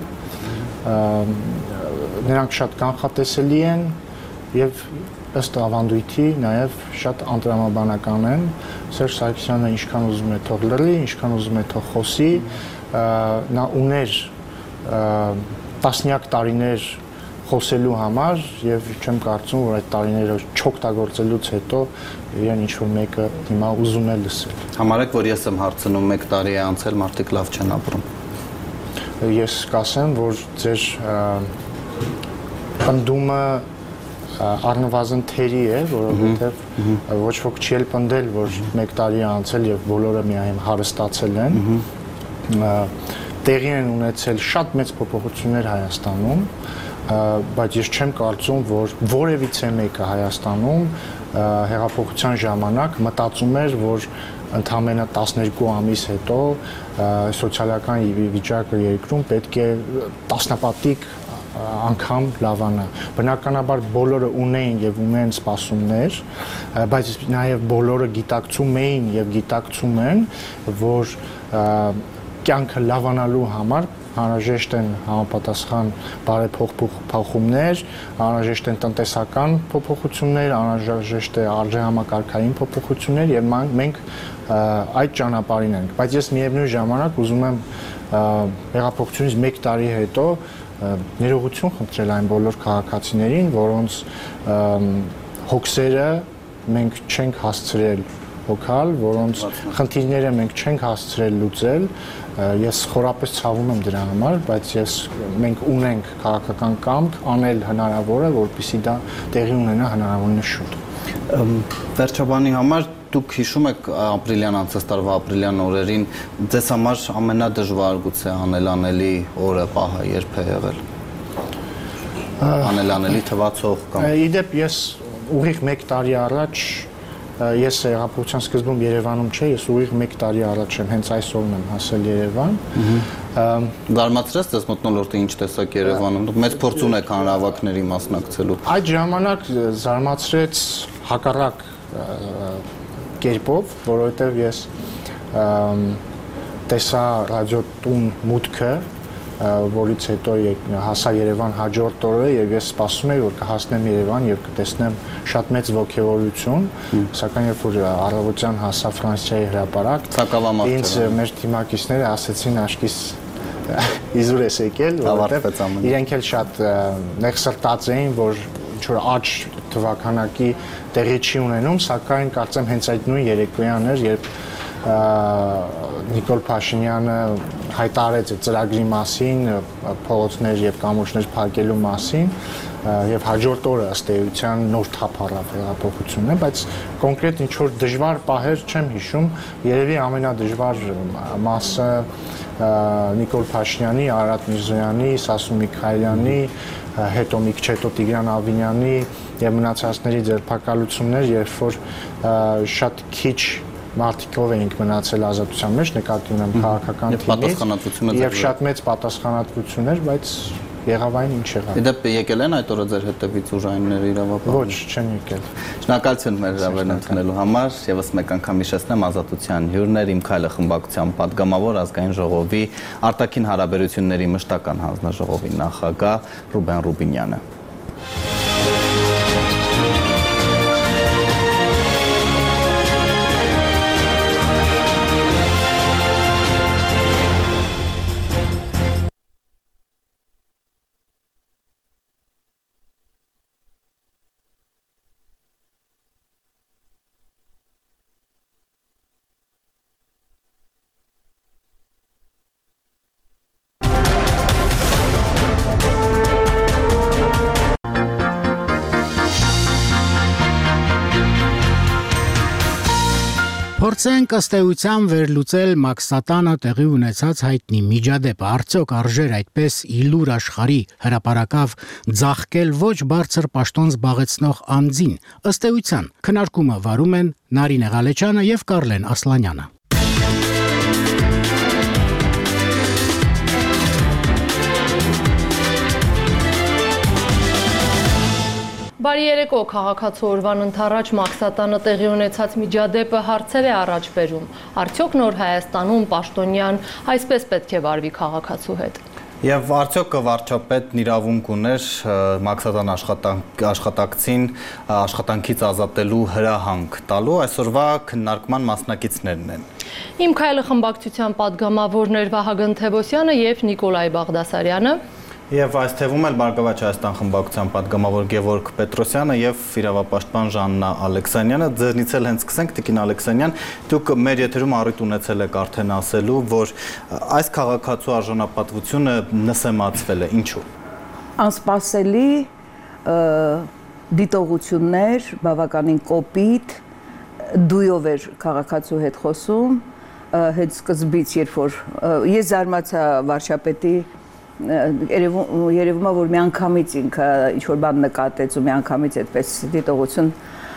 նրանք շատ կանխատեսելի են եւ ըստ ավանդույթի նաեւ շատ անտրամաբանական են, Սերժ Սարգսյանը ինչքան ուզում է թող լռի, ինչքան ուզում է թող խոսի, նա ուներ տասնյակ տարիներ խոսելու համար եւ չեմ կարծում, որ այդ տարիները չօգտագործելուց հետո իրեն ինչ-որ մեկը հիմա ուզում է լսել։ Համարեք, որ ես եմ հարցնում մեկ տարի է անցել, մարդիկ լավ չեն ապրում։ Ես կասեմ, որ ձեր պնդումը առնվազն թերի է, որովհետեւ ոչ ոք չի էլ պնդել, որ մեկ տարի է անցել եւ բոլորը միայն հարստացել են։ Տեղի են ունեցել շատ մեծ փոփոխություններ Հայաստանում, բայց ես չեմ կարծում, որ որևիցե մեկը Հայաստանում հեղափոխության ժամանակ մտածում էր, որ ընդամենը տասներկու ամիս հետո սոցիալական վիճակը երկրում պետք է տասնապատիկ անգամ լավանա։ Բնականաբար բոլորը ունեին եւ ունեն սպասումներ, բայց նաեւ բոլորը գիտակցում էին եւ գիտակցում են, որ կյանքը լավանալու համար անհրաժեշտ են համապատասխան բարեփոխումներ, անհրաժեշտ են տնտեսական փոփոխություններ, անհրաժեշտ է արժեհամակարգային փոփոխություններ եւ մենք այդ ճանապարհին ենք։ Բայց ես միևնույն ժամանակ ուզում եմ հեղափոխությունից մեկ տարի հետո ներողություն խնդրել այն բոլոր քաղաքացիներին, որոնց հոգսերը մենք չենք հասցրել հոգալ, որոնց խնդիրները մենք չենք հասցրել լուծել, ես խորապես ցավում եմ դրա համար, բայց ես մենք ունենք քաղաքական կամք անել հնարավորը, որպեսզի դա տեղի ունենա հնարավորինս շուտ։ Վերջաբանի համար դուք հիշում եք ապրիլյան անցած տարվա ապրիլյան օրերին, ձեզ համար ամենադժվար գուցե անելանելի օրը, պահը երբ է եղել։ Անելանելի թվացող կամ։ Իդեպ ես ուղիղ մեկ տարի առաջ ես հեղափոխության սկզբում Երևանում չէի, ես ուղիղ մեկ տարի առաջ եմ, հենց այսօրն եմ հասել Երևան։ Զարմացրեց ձեզ մթնոլորտը ինչ տեսակ Երևանում, դուք մեծ փորձ ունեք հանրահավաքների մասնակցելու։ Այդ ժամանակ զարմացրեց հակառակ կերպով, որովհետև ես տեսա ռադիոտուն մուտքը, որից հետո հասա Երևան հաջորդ օրը եւ ես սպասում էի, որ կհասնեմ Երևան եւ կտեսնեմ շատ մեծ ոգևորություն, սակայն երբ որ առավոտյան հասա Ֆրանսիայի հրապարակ, ինձ մեր թիմակիցները ասեցին աշկիս իզուր ես եկել, որովհետեւ իրենք էլ շատ նեղսրտած էին, որ ինչ-որ աճ թվականակի տեղի չի ունենում, սակայն կարծեմ հենց այդ նույն երեկոյան էր, երբ Նիկոլ Փաշինյանը հայտարարեց այդ ծրագրի մասին, փողոցներ եւ կամուրջներ փակելու մասին եւ հաջորդ օրը ըստ էության նոր թափ առավ հեղափոխությունը, բայց կոնկրետ ինչ որ դժվար պահեր չեմ հիշում, երևի ամենադժվար մասը Նիկոլ Փաշինյանի, Արարատ Միրզոյանի, Սասուն Միքայելյանի, հետո մի քիչ հետո Տիգրան Ավինյանի եւ մնացածների ձերբակալություններ, երբ որ շատ քիչ մարդիկով էինք մնացել ազատության մեջ, նկատի ունեմ քաղաքական թիմից եւ շատ մեծ պատասխանատվություն էր, բայց եղավ այն ինչ եղավ։ Դե եկել են այդ օրը ձեր հետևից ուժայինները իրավապահ։ Ոչ, չեն եկել։ Շնորհակալություն մեր հրավերն ընդունելու համար, եւս մեկ անգամ հիշեցնեմ Ազատության հյուրներ Իմ քայլը խմբակցության падգամավոր ազգային ժողովի արտաքին հարաբերությունների մշտական հանձնաժողովի նախագահ Ռուբեն Ռուբինյանը։ Փորձենք ըստ էության վերլուծել Մաքսատանը տեղի ունեցած հայտնի միջադեպը, արդյոք արժեր այդպես իլուր աշխարհի հրապարակավ ձախկել ոչ բարձր պաշտոն զբաղեցնող անձին, ըստ էության քննարկումը վարում են Նարինե Ղալեչյանը եւ Կարլեն Ասլանյանը։ Բարի երեկո, քաղաքացու օրվան ընթառաջ Մաքսատանը տեղի ունեցած միջադեպը հարցեր է առաջ բերում։ Արդյոք նոր Հայաստանում պաշտոնյան այսպես պետք է վարվի քաղաքացու հետ։ Եվ արդյոք վարչապետն իրավունք ուներ Մաքսատան աշխատակցին աշխատանքից ազատելու հրահանգ տալու, այսօրվա քննարկման մասնակիցներն են։ Իմ քայլը խմբակցության падգամավորներ Վահագն Թևոսյանը եւ Նիկոլայ Բաղդասարյանը։ Եվ այս թվում էլ Բարգավաճ Հայաստան խմբակցության падգամավոր Գևորգ Պետրոսյանը եւ իրավապաշտպան Ժաննա Ալեքսանյանը։ Ձեզնից էլ հենց սկսենք, Տիկին Ալեքսանյան, դուք մեր եթերում առիթ ունեցել եք արդեն ասելու, որ այս քաղաքացու արժանապատվությունը նսեմացվել է, ինչու։ Անսպասելի դիտողություններ, բավականին կոպիտ, դույով էր քաղաքացու հետ խոսում, հենց սկզբից, երբ որ ես զարմացա վարչապետի երևում է, որ միանգամից ինքը ինչ-որ բան նկատեց ու միանգամից այդպես դիտողություն,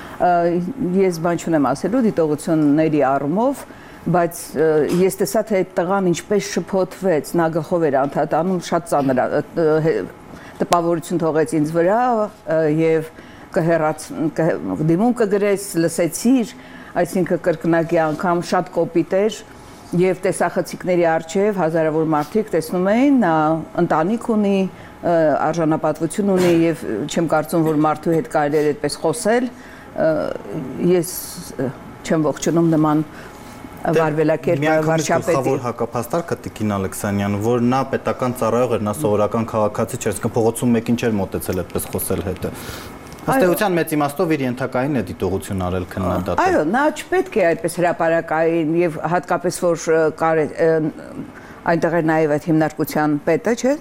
ես բան չունեմ ասելու դիտողությունների առումով, բայց ես տեսա, թե այդ տղան ինչպես շփոթվեց, նա գլխով էր անդադանում, շատ ծանր տպավորություն թողեց ինձ վրա եւ կհեռաց դիմում կգրես, լսեցիր, այսինքն կրկնակի անգամ շատ կոպիտ էր Եվ տեսախցիկների առջև հազարավոր մարդիկ տեսնում էին, նա ընտանիք ունի, արժանապատվություն ունի եւ չեմ կարծում, որ մարդու հետ կարելի է այդպես խոսել, ես չեմ ողջունում նման վարվելակերպը վարչապետի։ Գլխավոր հակափաստարկը Տիկին Ալեքսանյան, որ նա պետական ծառայող էր, նա սովորական քաղաքացի չէր, այսինքն փողոցում մեկին չէր մոտեցել այդպես խոսել հետը։ Ըստ էության մեծ իմաստով իր ենթակային է դիտողություն արել քննադատը։ Այո, նա չպետք է այդպես հրապարակային եւ հատկապես որ կար այնտեղ էր նաեւ այդ հիմնարկության պետը, չէ՞։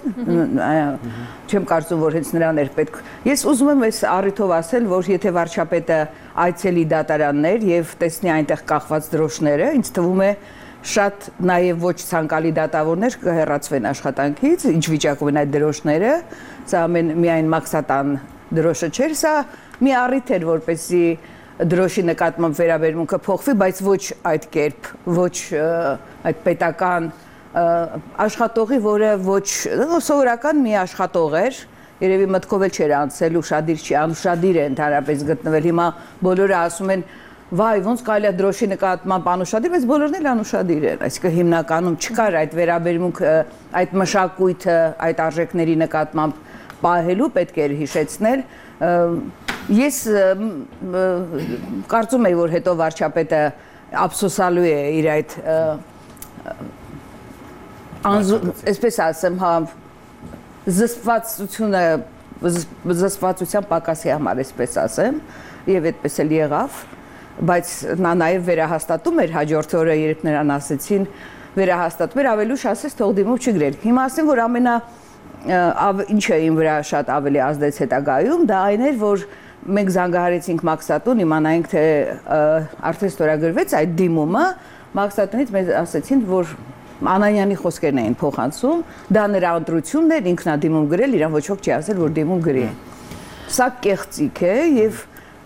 Չեմ կարծում, որ հենց նրան էր պետք։ Ես ուզում եմ այս առիթով ասել, որ եթե վարչապետը այցելի դատարաններ եւ տեսնի այնտեղ կախված դրոշները, ինձ թվում է շատ նաեւ ոչ ցանկալի դատավորներ կհեռացվեն աշխատանքից, ինչ վիճակում են այդ դրոշները, սա ամեն միայն Մաքսատան դրոշը չէր, սա մի առիթ էր, որպեսզի դրոշի նկատմամբ վերաբերմունքը փոխվի, բայց ոչ այդ կերպ, ոչ այդ պետական աշխատողի, որը ոչ սովորական մի աշխատող էր, երևի մտքով էլ չէր անցել ուշադիր չի, անուշադիր է ընդհանրապես գտնվել, հիմա բոլորը ասում են, վայ, ոնց կարելի է դրոշի նկատմամբ անուշադիր, բայց բոլորն էլ անուշադիր են, այսինքն հիմնականում չկար այդ վերաբերմունքը, այդ մշակույթը, այդ արժեքների նկատմամբ պահելու պետք էր հիշեցնել, ես կարծում եմ, որ հետո վարչապետը ափսոսալու է իր այդ, այսպես ասեմ, զսպվածությունը, զսպվածության պակասի համար, այսպես ասեմ, և այդպես էլ եղավ, բայց նա նաև վերահաստատում էր հաջորդ օրը, երբ նրան ասեցին, վերահաստատում էր, ավելուշ ասեց, թող դիմում չգրել։ Հիմա ասեմ, որ ամենա ինչը իմ վրա շատ ավելի ազդեց հետագայում, դա այն էր, որ մենք զանգահարեցինք Մաքսատուն, իմանայինք, թե արդեն ստորագրվեց այդ դիմումը, Մաքսատունից մեզ ասեցին, որ Անանյանի խոսքերն էին փոխանցում, դա նրա ընտրությունն էր, ինքն է դիմում գրել, իրան ոչ ոք չի ասել, որ դիմում գրի։ Սա կեղծիք է եւ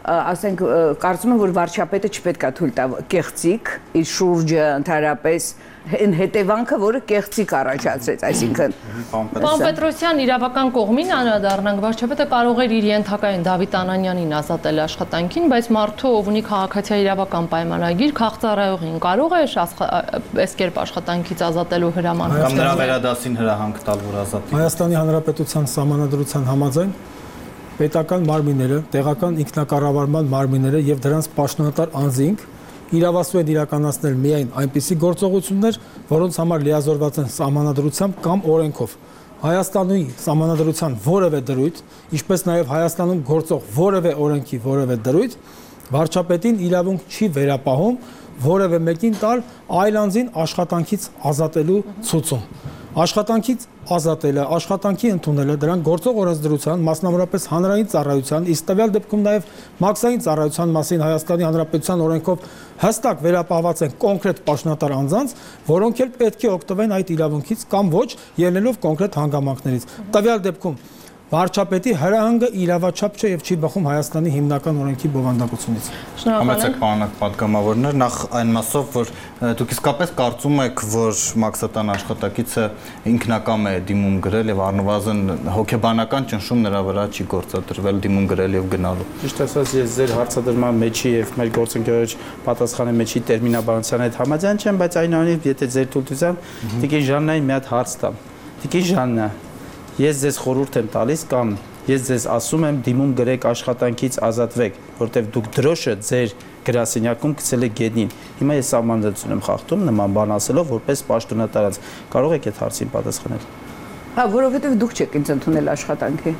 ասենք կարծում եմ որ վարչապետը չպետք է թույլ տա կեղծիք իր շուրջը ընդհանրապես այն հետևանքը, որը կեղծիք առաջացրեց, այսինքն Պարոն Պետրոսյան, իրավական կողմին անդրադառնանք, վարչապետը կարող էր իր ենթակային Դավիթ Անանյանին ազատել աշխատանքին, բայց մարդու, ով ունի քաղաքացիական իրավական պայմանագիր, քաղծառայողին կարող է այս կերպ աշխատանքից ազատելու հրաման կամ նրա վերադասին հրահանգ տալ, որ ազատի։ Հայաստանի Հանրապետության Սահմանադրության համաձայն պետական մարմինները, տեղական ինքնակառավարման մարմինները եւ դրանց պաշտոնատար անձինք իրավասու են իրականացնել միայն այնպիսի գործողություններ, որոնց համար լիազորված են սահմանադրությամբ կամ օրենքով։ Հայաստանի սահմանադրության որևէ դրույթ, ինչպես նաև Հայաստանում գործող որևէ օրենքի որևէ դրույթ, վարչապետին իրավունք չի վերապահում որևէ մեկին տալ այլ անձին աշխատանքից ազատելու ցուցում։ Աշխատանքից ազատելը, աշխատանքի ընդունելը դրան գործող օրենսդրության, մասնավորապես հանրային ծառայության, իսկ տվյալ դեպքում նաև մաքսային ծառայության մասին Հայաստանի Հանրապետության օրենքով հստակ վերապահված են կոնկրետ պաշտոնատար անձանց, որոնք էլ պետք է օգտվեն այդ իրավունքից կամ ոչ, ելնելով կոնկրետ հանգամանքներից։ Տվյալ դեպքում վարչապետի հրահանգը իրավաչափ չէ եւ չի բխում Հայաստանի հիմնական օրենքի բովանդակությունից։ Համեցեք պարոն պատգամավորներ, նախ այն մասով, որ դուք իսկապես կարծում եք, որ մաքսատան աշխատակիցը ինքնակամ է դիմում գրել եւ առնվազն հոգեբանական ճնշում նրա վրա չի գործադրվել դիմում գրել եւ գնալու։ Ճիշտ ասած, ես ձեր հարցադրման մեջի եւ մեր գործընկերոջ պատասխանի մեջի տերմինաբանության հետ համաձայն չեմ, բայց այնուամենայնիվ, եթե ձեր թույլտվությամբ Տիկին Ժաննային մի հատ հարց տամ։ Տիկին Ժաննա, ես ձեզ խորհուրդ եմ տալիս կամ ես ձեզ ասում եմ դիմում գրեք աշխատանքից ազատվեք, որտեղ դուք դրոշը ձեր գրասենյակում գցել եք գետնին։ Հիմա ես սահմանադրություն եմ խախտում նման բան ասելով որպես պաշտոնատարած։ Կարող եք այդ հարցին պատասխանել։ Հա, որովհետև դուք չեք ինձ ընդունել աշխատանքի։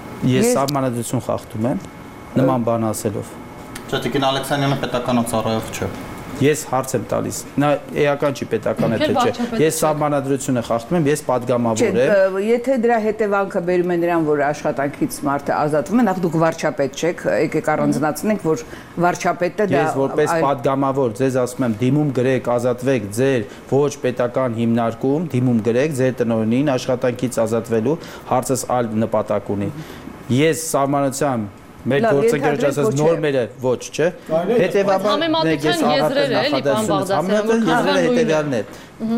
Ես սահմանադրություն խախտում եմ նման բան ասելով։ Չէ, Տիկին Ալեքսանյանը պետականով ծառայող չէ։ Ես հարց եմ տալիս։ Նա էական չի պետական է թե չէ։ Ես սահմանադրությունը խախտում եմ, ես падգամավոր եմ։ Եթե դրա հետևանքը բերում է նրան, որ աշխատանքից մարդը ազատվում է, նախ դուք վարչապետ չեք, եկեք առանձնացնենք, որ վարչապետը դա Ես որպես падգամավոր ձեզ ասում եմ, դիմում գրեք, ազատվեք ձեր ոչ պետական հիմնարկում, դիմում գրեք ձեր տնօրենին աշխատանքից ազատվելու հարցս այլ նպատակ ունի։ Ես սահմանությամբ մեր գործընկերոջ ասած նորմերը ոչ, չէ։ Հետևաբար ես եզրերը էլի պարոն Բաղդասարյան, հետևյալն է։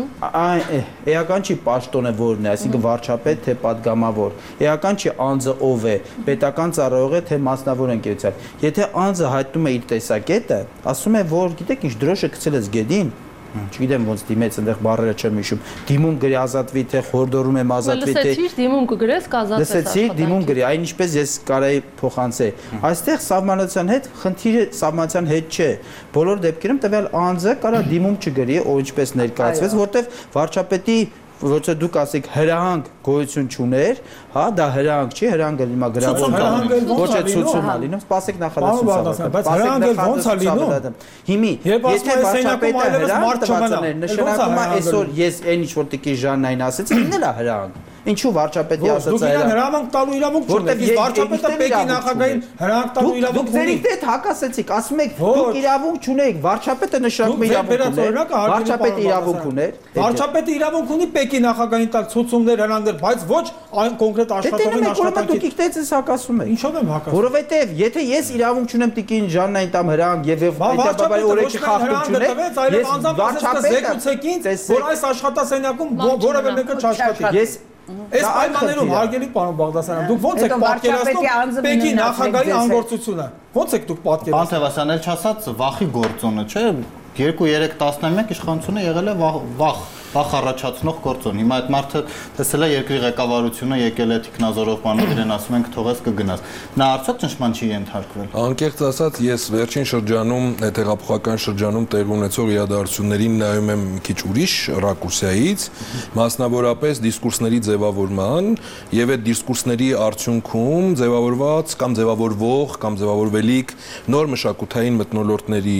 Այն էական չի պաշտոնը որն է, այսինքն վարչապետ թե падգամավոր։ Էական չի անձը ով է, պետական ծառայող է թե մասնավոր ընկերության։ Եթե անձը հայտնում է իր տեսակետը, ասում է, որ գիտեք ինչ դրոշը գցել ես գեդին, չգիտեմ ոնց դիմեց, այնտեղ բառերը չեմ հիշում։ Դիմում գրի ազատվի թե խորդորում եմ ազատվի թե Լսեցի, դիմում կգրես կազատվես։ Լսեցի, դիմում գրի, այն ինչպես ես կարայի փոխանցեի։ Այստեղ սահմանության հետ խնդիրը սահմանության հետ չէ։ Բոլոր դեպքերում տվյալ անձը կարա դիմում չգրի, ո ինչպես ներկայացվեց, որտեվ վարչապետի Որը դուք ասեք հրահանգ գոյություն չուներ, հա, դա հրահանգ չի, հրահանգը հիմա գրավոր ոչ է ցուցում է լինում, սպասեք նախադասություն, բայց հրահանգը ոնց է լինում։ Հիմի, եթե վարչապետը հրահանգ տված է, նշանակում է այսօր ես այն ինչ որ Տիկին Ժաննային ասեցի, ինքն էլ է հրահանգ։ Ինչու վարչապետի ասած է հրահանգ տալու իրավունք չունի, իսկ վարչապետը պետք նախագահային հրահանգ տալու իրավունք ունի։ Դուք ձեր հետ հակասեցիք, ասում եք դուք իրավունք չունեք, վարչապետը նշանակում է իրավունք ունի։ Վարչապետը իրավունք ուներ։ Վարչապետը իրավունք ունի պետք նախագահային տալ ցուցումներ հրահանգներ, բայց ոչ այն կոնկրետ աշխատողին աշխատանքի։ Դուք իքտեց ես հակասում եք։ Ինչով եմ հակասում։ Որովհետև եթե ես իրավունք չունեմ Տիկին Ժաննային տամ հրահանգ եւ հետաբար օրենքի խախտում չունեք, ես վարչապետը որ այս աշխատասենյակում որևէ մեկը չաշխատի։ Ես Այս պայմաններում հարգելի պարոն Բաղդասարյան, դուք ո՞նց եք պատկերացնում Պեկի նախագահի անգործությունը։ Ո՞նց եք դուք պատկերացնում։ Պարոն Թևասյան, էլ չասած վախի գործոնը, չէ՞, երկու երեք տասնամյակ իշխանությունը եղել է վախ, վախ առաջացնող գործոն։ Հիմա այդ մարդը տեսել է երկրի ղեկավարությունը եկել է թիկնազորող բանով իրեն ասում ենք թողես կգնաս։ Նա արդյոք ճնշման չի ենթարկվել։ Անկեղծ ասած, ես վերջին շրջանում, հետեղափոխական շրջանում տեղ ունեցող իրադարձություններին նայում եմ մի քիչ ուրիշ ռակուրսիայից, մասնավորապես դիսկուրսների ձևավորման եւ այդ դիսկուրսների արդյունքում ձևավորված կամ ձևավորվող կամ ձևավորվելիք նոր մշակութային մթնոլորտների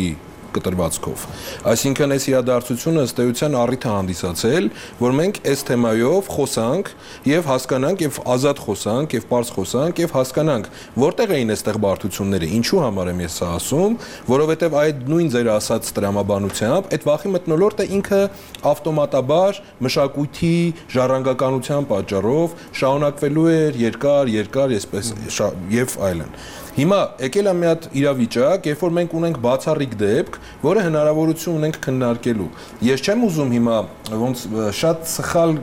կտրվածքով։ Այսինքն այս իրադարձությունը ըստ էության առիթ է հանդիսացել, որ մենք այս թեմայով խոսանք եւ հասկանանք եւ ազատ խոսանք եւ պարզ խոսանք եւ հասկանանք, որտեղ էին այստեղ բարդությունները, ինչու համար եմ ես սա ասում, որովհետեւ այդ նույն ձեր ասած տրամաբանությամբ այդ վախի մթնոլորտը ինքը ավտոմատաբար մշակույթի ժառանգականության պատճառով շարունակվելու էր երկար, երկար, այսպես եւ այլն։ Հիմա եկել է մի հատ իրավիճակ, երբ որ մենք ունենք բացառիկ դեպք, որը հնարավորություն ունենք քննարկելու։ Ես չեմ ուզում հիմա ոնց շատ սխալ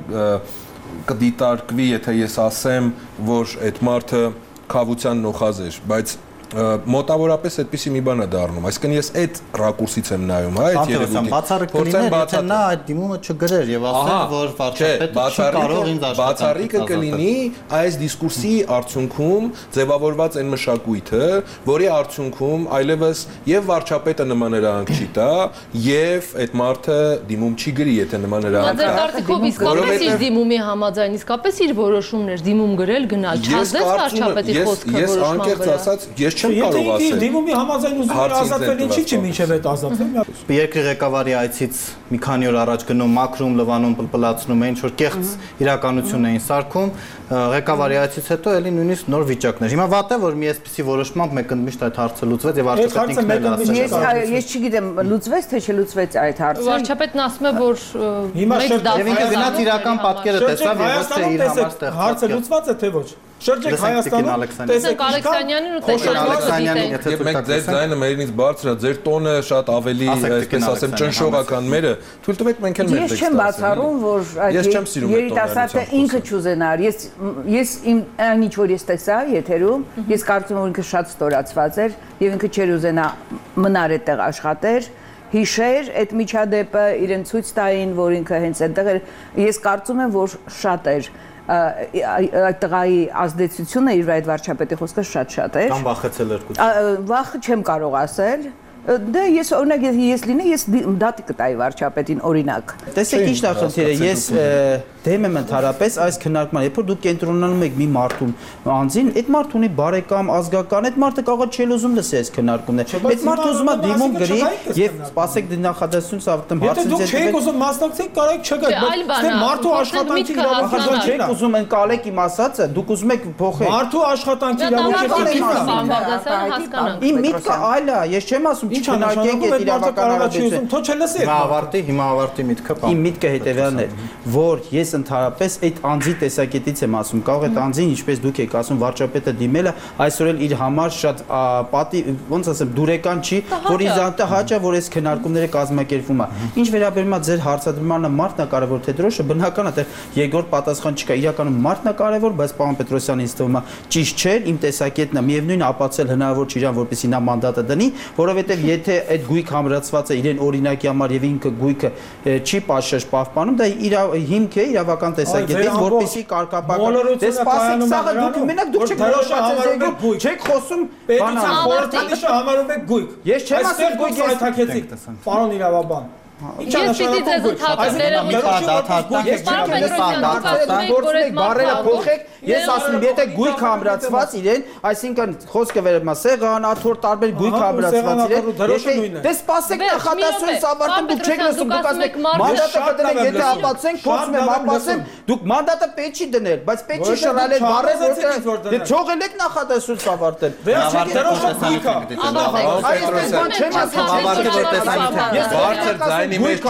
կդիտարկվի, եթե ես ասեմ, որ այդ մարդը խավության նոխազ էր, բայց մոտավորապես այդպիսի մի բան է դառնում, այսինքն ես այդ ռակուրսից եմ նայում, հա, այդ երևույթին։ Բացառիկ կլիներ, եթե նա այդ դիմումը չգրեր եւ ասեր, որ վարչապետը չի կարող ինձ աշխատանք։ Բացառիկը կլինի այս դիսկուրսի արդյունքում ձևավորված այն մշակույթը, որի արդյունքում այլևս եւ վարչապետը նման հրահանգ չի տա, եւ այդ մարդը դիմում չի գրի, եթե նման հրահանգ տա։ Ձեր կարծիքով իսկապես իր դիմումի համաձայն, իսկապես իր որոշումն էր դիմում գրել գնալ, չազդեց վարչապետի խոսքը որոշման վրա։ Ես անկեղծ ասած, ես չեմ կարող ասել։ Եթե դիմումի համաձայն ուզում էր ազատվել, ինչի՞ չի մինչև այդ ազատվել։ Երկրի ղեկավարի այցից մի քանի օր առաջ գնում մաքրում, լվանում, պլպլացնում էին, ինչ-որ կեղծ իրականություն էին սարքում, ղեկավարի այցից հետո էլի նույնիսկ նոր վիճակներ։ Հիմա վատ է, որ մի այսպիսի որոշմամբ մեկընդմիշտ այդ հարցը լուծվեց եւ վարչապետն ինքն էլ ասել։ Ես չգիտեմ, լուծվեց թե չլուծվեց այդ հարցը։ Վարչապետն ասում է, որ մեկ դաս եւ ինքը գնաց իրական պատկերը տեսավ եւ ոչ թե իր համար ստեղծած։ Հարցը լուծված է թե ոչ։ Շրջեք Հայաստանում, տեսեք Ալեքսանյանին ու տեսեք Ալեքսանյանին, եթե մենք ձեր ձայնը մերինից բարձր է, ձեր տոնը շատ ավելի, այսպես ասեմ, ճնշողական մերը, թույլ տվեք մենք էլ մեր տեքստը։ Ես չեմ բացառում, որ երիտասարդը ինքը չուզենար։ Ես ես իմ այն ինչ որ ես տեսա եթերում, ես կարծում եմ որ ինքը շատ ստորացված էր եւ ինքը չէր ուզենա մնար այդտեղ աշխատեր, հիշեր այդ միջադեպը, իրեն ցույց տային, որ ինքը հենց այդտեղ էր։ Ես կարծում եմ, որ շատ էր այդ տղայի ազդեցությունը իր այդ վարչապետի խոսքը շատ-շատ էր։ Կամ վախեցել էր կուտը։ Վախը չեմ կարող ասել։ Դե ես օրինակ ես լինի ես դատի կտայի վարչապետին օրինակ։ Տեսեք ինչ է խնդիրը, ես դեմ եմ ընդհանրապես այս քննարկման, երբ որ դուք կենտրոնանում եք մի մարդուն անձին, այդ մարդը ունի բարեկամ, ազգական, այդ մարդը կարող է չել ուզում լսի այս քննարկումները։ Այդ մարդը ուզում է դիմում գրի եւ սպասեք նախադասություն սավտեմ հարցից։ Եթե դուք չեք ուզում մասնակցեք, կարեք չգաք, բայց մարդու աշխատանքի իրավունքը չեք ուզում են կալեք իմ ասածը, դուք ուզում եք փոխել։ Մարդու աշխատանքի իրավունքը Իմ միտքը այլ է, ես չեմ ասում չքննարկենք այդ իրավական հարաբերությունը։ Թո չլսի։ Հիմա ավարտի, հիմա ավարտի միտքը։ Իմ միտքը հետեւյալն է, որ ես ընդհանրապես այդ անձի տեսակետից եմ ասում, կարող է այդ անձին, ինչպես դուք եք ասում, վարչապետը դիմելը այսօր էլ իր համար շատ պատի, ոնց ասեմ, դուրեկան չի, որ ինձ անտե հաճա, որ այս քննարկումները կազմակերպվում է։ Ինչ վերաբերում է ձեր հարցադրմանը, մարդն է կարևոր թե դրոշը, բնական է, թե երկրորդ պատասխան չկա, իրականում մարդն է կարևոր, բայց պարոն Պետրոսյանը ինձ թվում է ճիշտ չէ, իմ տեսակետն է, միևնույն ապացել հնարավոր չի իրան, որպեսզի նա մանդատը դնի, որովհետև եթե այդ գույք համրացված է իրեն օրինակի համար եւ ինքը գույքը չի պաշտաշ պահպանում, դա իր հիմք է իրավական տեսակետից, որպեսզի կարգապահ։ Դե սպասեք, սա դուք մենակ դուք չեք որոշած, չեք խոսում պետության խորհրդանիշը համարում եք գույք։ Ես չեմ ասում գույք այդակեցիկ, պարոն իրավաբան։ Ես պիտի ձեզ ընդհատակները բարերը փոխեք, ես ասում եթե գույք համրացված իրեն, այսինքն խոսքը վերաբերում է սեղան, աթոռ տարբեր գույք համրացված իրեն, դե սպասեք նախադասությունից ավարտում դուք չեք լսում, դուք ասում եք մանդատը կդնենք, եթե ապացենք, փոխում եմ ապացեմ, դուք մանդատը պետք չի դնել, բայց պետք չի շռալ այդ բառերը, որտեղ դե թողել եք նախադասությունից ավարտել։ Դերոշը գույքա։ Այս բան չեմ ասում, ավարտի որ տեսանիք։ Անի մեջ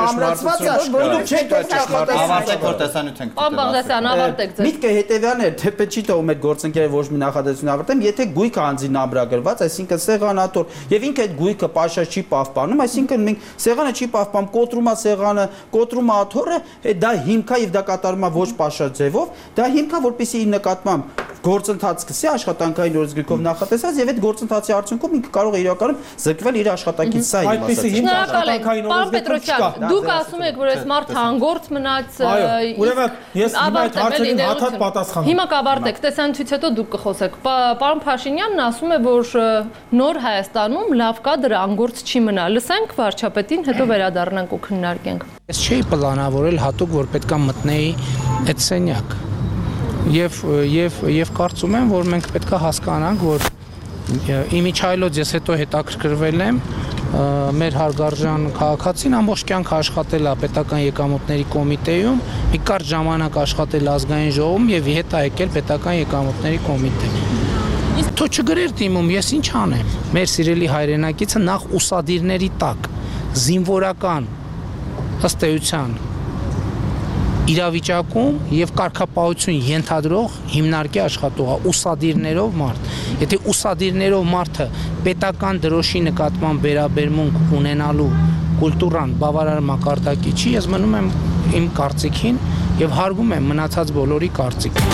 ավարտեք որ տեսանյութ ենք։ Պարոն Բաղդասյան, ավարտեք ձեր։ Միտքը հետևյալն է, թե պետք չի թողում այդ գործընկերը ոչ մի նախադասություն ավարտեմ, եթե գույքը անձին ամրագրված, այսինքն սեղանատոր, եւ ինքը այդ գույքը պաշտած չի պահպանում, այսինքն մենք սեղանը չի պահպանում, կոտրում է սեղանը, կոտրում է աթոռը, դա հիմք է եւ դա կատարում է ոչ պաշտած ձևով, դա հիմք է, որպեսզի իր նկատմամբ գործընթաց սկսի աշխատանքային օրենսգրքով նախատեսած եւ այդ գործընթացի արդյունքում ինքը կարող է իրականում զրկվել իր աշխատանքից, սա իմ ասած։ Շնորհակալ եմ, պարոն Պետրոսյան, դուք ասում եք, որ այս մարդը անգործ մնաց։ Այո, ուրեմն ես հիմա այդ հարցերին հատած պատասխանում։ Հիմա կավարտեք, տեսանյութից հետո դուք կխոսեք։ Պարոն Փաշինյանն ասում է, որ նոր Հայաստանում լավ կադր անգործ չի մնա։ Լսենք վարչապետին, հետո վերադառնանք ու քննարկենք։ Ես չի պլանավորել հատուկ, որ պետքա մտնեի այդ սենյակ։ Եվ եւ եւ կարծում եմ, որ մենք պետքա հասկանանք, որ իմիջայլոց ես հետո հետաքրքրվել եմ, մեր հարգարժան քաղաքացին ամբողջ կյանք աշխատել է պետական եկամուտների կոմիտեում, մի կարճ ժամանակ աշխատել ազգային ժողովում եւ հետ է եկել պետական եկամուտների կոմիտե։ Թո չգրեր դիմում, ես ինչ անեմ։ Մեր սիրելի հայրենակիցը նախ ուսադիրների տակ, զինվորական ըստ էության իրավիճակում եւ կարգապահություն ենթադրող հիմնարկի աշխատող ուսադիրներով մարդ։ Եթե ուսադիրներով մարդը պետական դրոշի նկատմամբ վերաբերմունք ունենալու կուլտուրան բավարար մակարդակի չի, ես մնում եմ իմ կարծիքին եւ հարգում եմ մնացած բոլորի կարծիքը։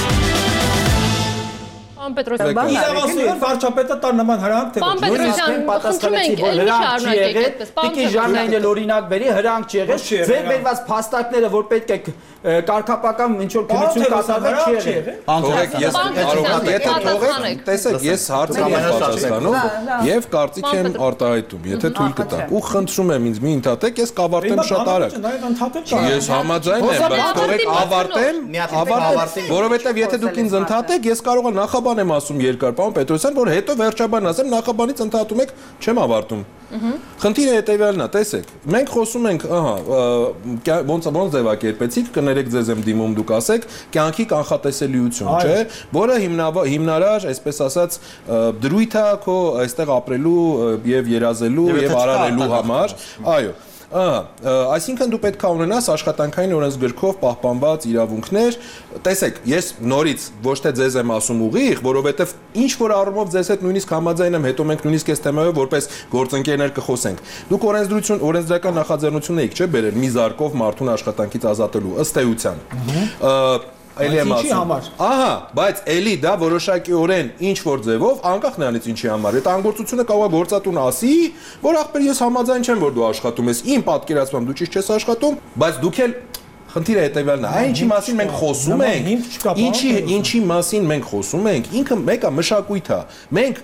Պարոն Պետրոսյան, իրավասու էր վարչապետը տար նման հրանք թե Պարոն Պետրոսյան, պատասխանեցի, որ հրանք չի եղել, Տիկին Ժաննային էլ օրինակ բերի, հրանք չի եղել, ձեր բերված փաստարկները, որ պետք է կարգապահական ինչ որ քննություն կատարվի, չի եղել։ Թողեք, ես կարող եթե թողեք, տեսեք, ես հարցին եմ պատասխանում եւ կարծիք եմ արտահայտում, եթե թույլ կտաք։ Ու խնդրում եմ ինձ մի ընդհատեք, ես կավարտեմ շատ արագ։ Ես համաձայն եմ, բայց թողեք ավարտեմ, ավարտեմ, որովհետեւ եթե դուք ինձ ընդհատեք, ես կարող եմ նախաբան եմ ասում երկար, պարոն Պետրոսյան, որ հետո վերջաբան ասեմ, նախաբանից ընդհատում եք, չեմ ավարտում։ Խնդիրը հետևյալն է, տեսեք, մենք խոսում ենք, ահա, ոնց ոնց ձևակերպեցիք, կներեք ձեզ եմ դիմում դուք ասեք, կյանքի կանխատեսելիություն, չէ, որը հիմնարար, այսպես ասած, դրույթ է քո այստեղ ապրելու եւ երազելու եւ արարելու համար, այո։ Ահա, այսինքն դու պետք է ունենաս աշխատանքային օրենսգրքով պահպանված իրավունքներ։ Տեսեք, ես նորից ոչ թե ձեզ եմ ասում ուղիղ, որովհետև ինչ որ առումով ձեզ հետ նույնիսկ համաձայն եմ, հետո մենք նույնիսկ այս թեմայով որպես գործընկերներ կխոսենք։ Դուք օրենսդրություն, օրենսդրական նախաձեռնություն եք, չէ՞, բերել մի զարկով մարդուն աշխատանքից ազատելու ըստ էության։ Էլի եմ ասում։ Ահա, բայց էլի դա որոշակիորեն ինչ որ ձևով անկախ նրանից ինչի համար։ Այդ անգործությունը կարող է գործատուն ասի, որ ախպեր ես համաձայն չեմ, որ դու աշխատում ես, իմ պատկերացմամբ դու ճիշտ չես աշխատում, բայց դուք էլ խնդիրը հետևյալն է, այն ինչի մասին մենք խոսում ենք, ինչի ինչի մասին մենք խոսում ենք, ինքը մեկը մշակույթ է։ Մենք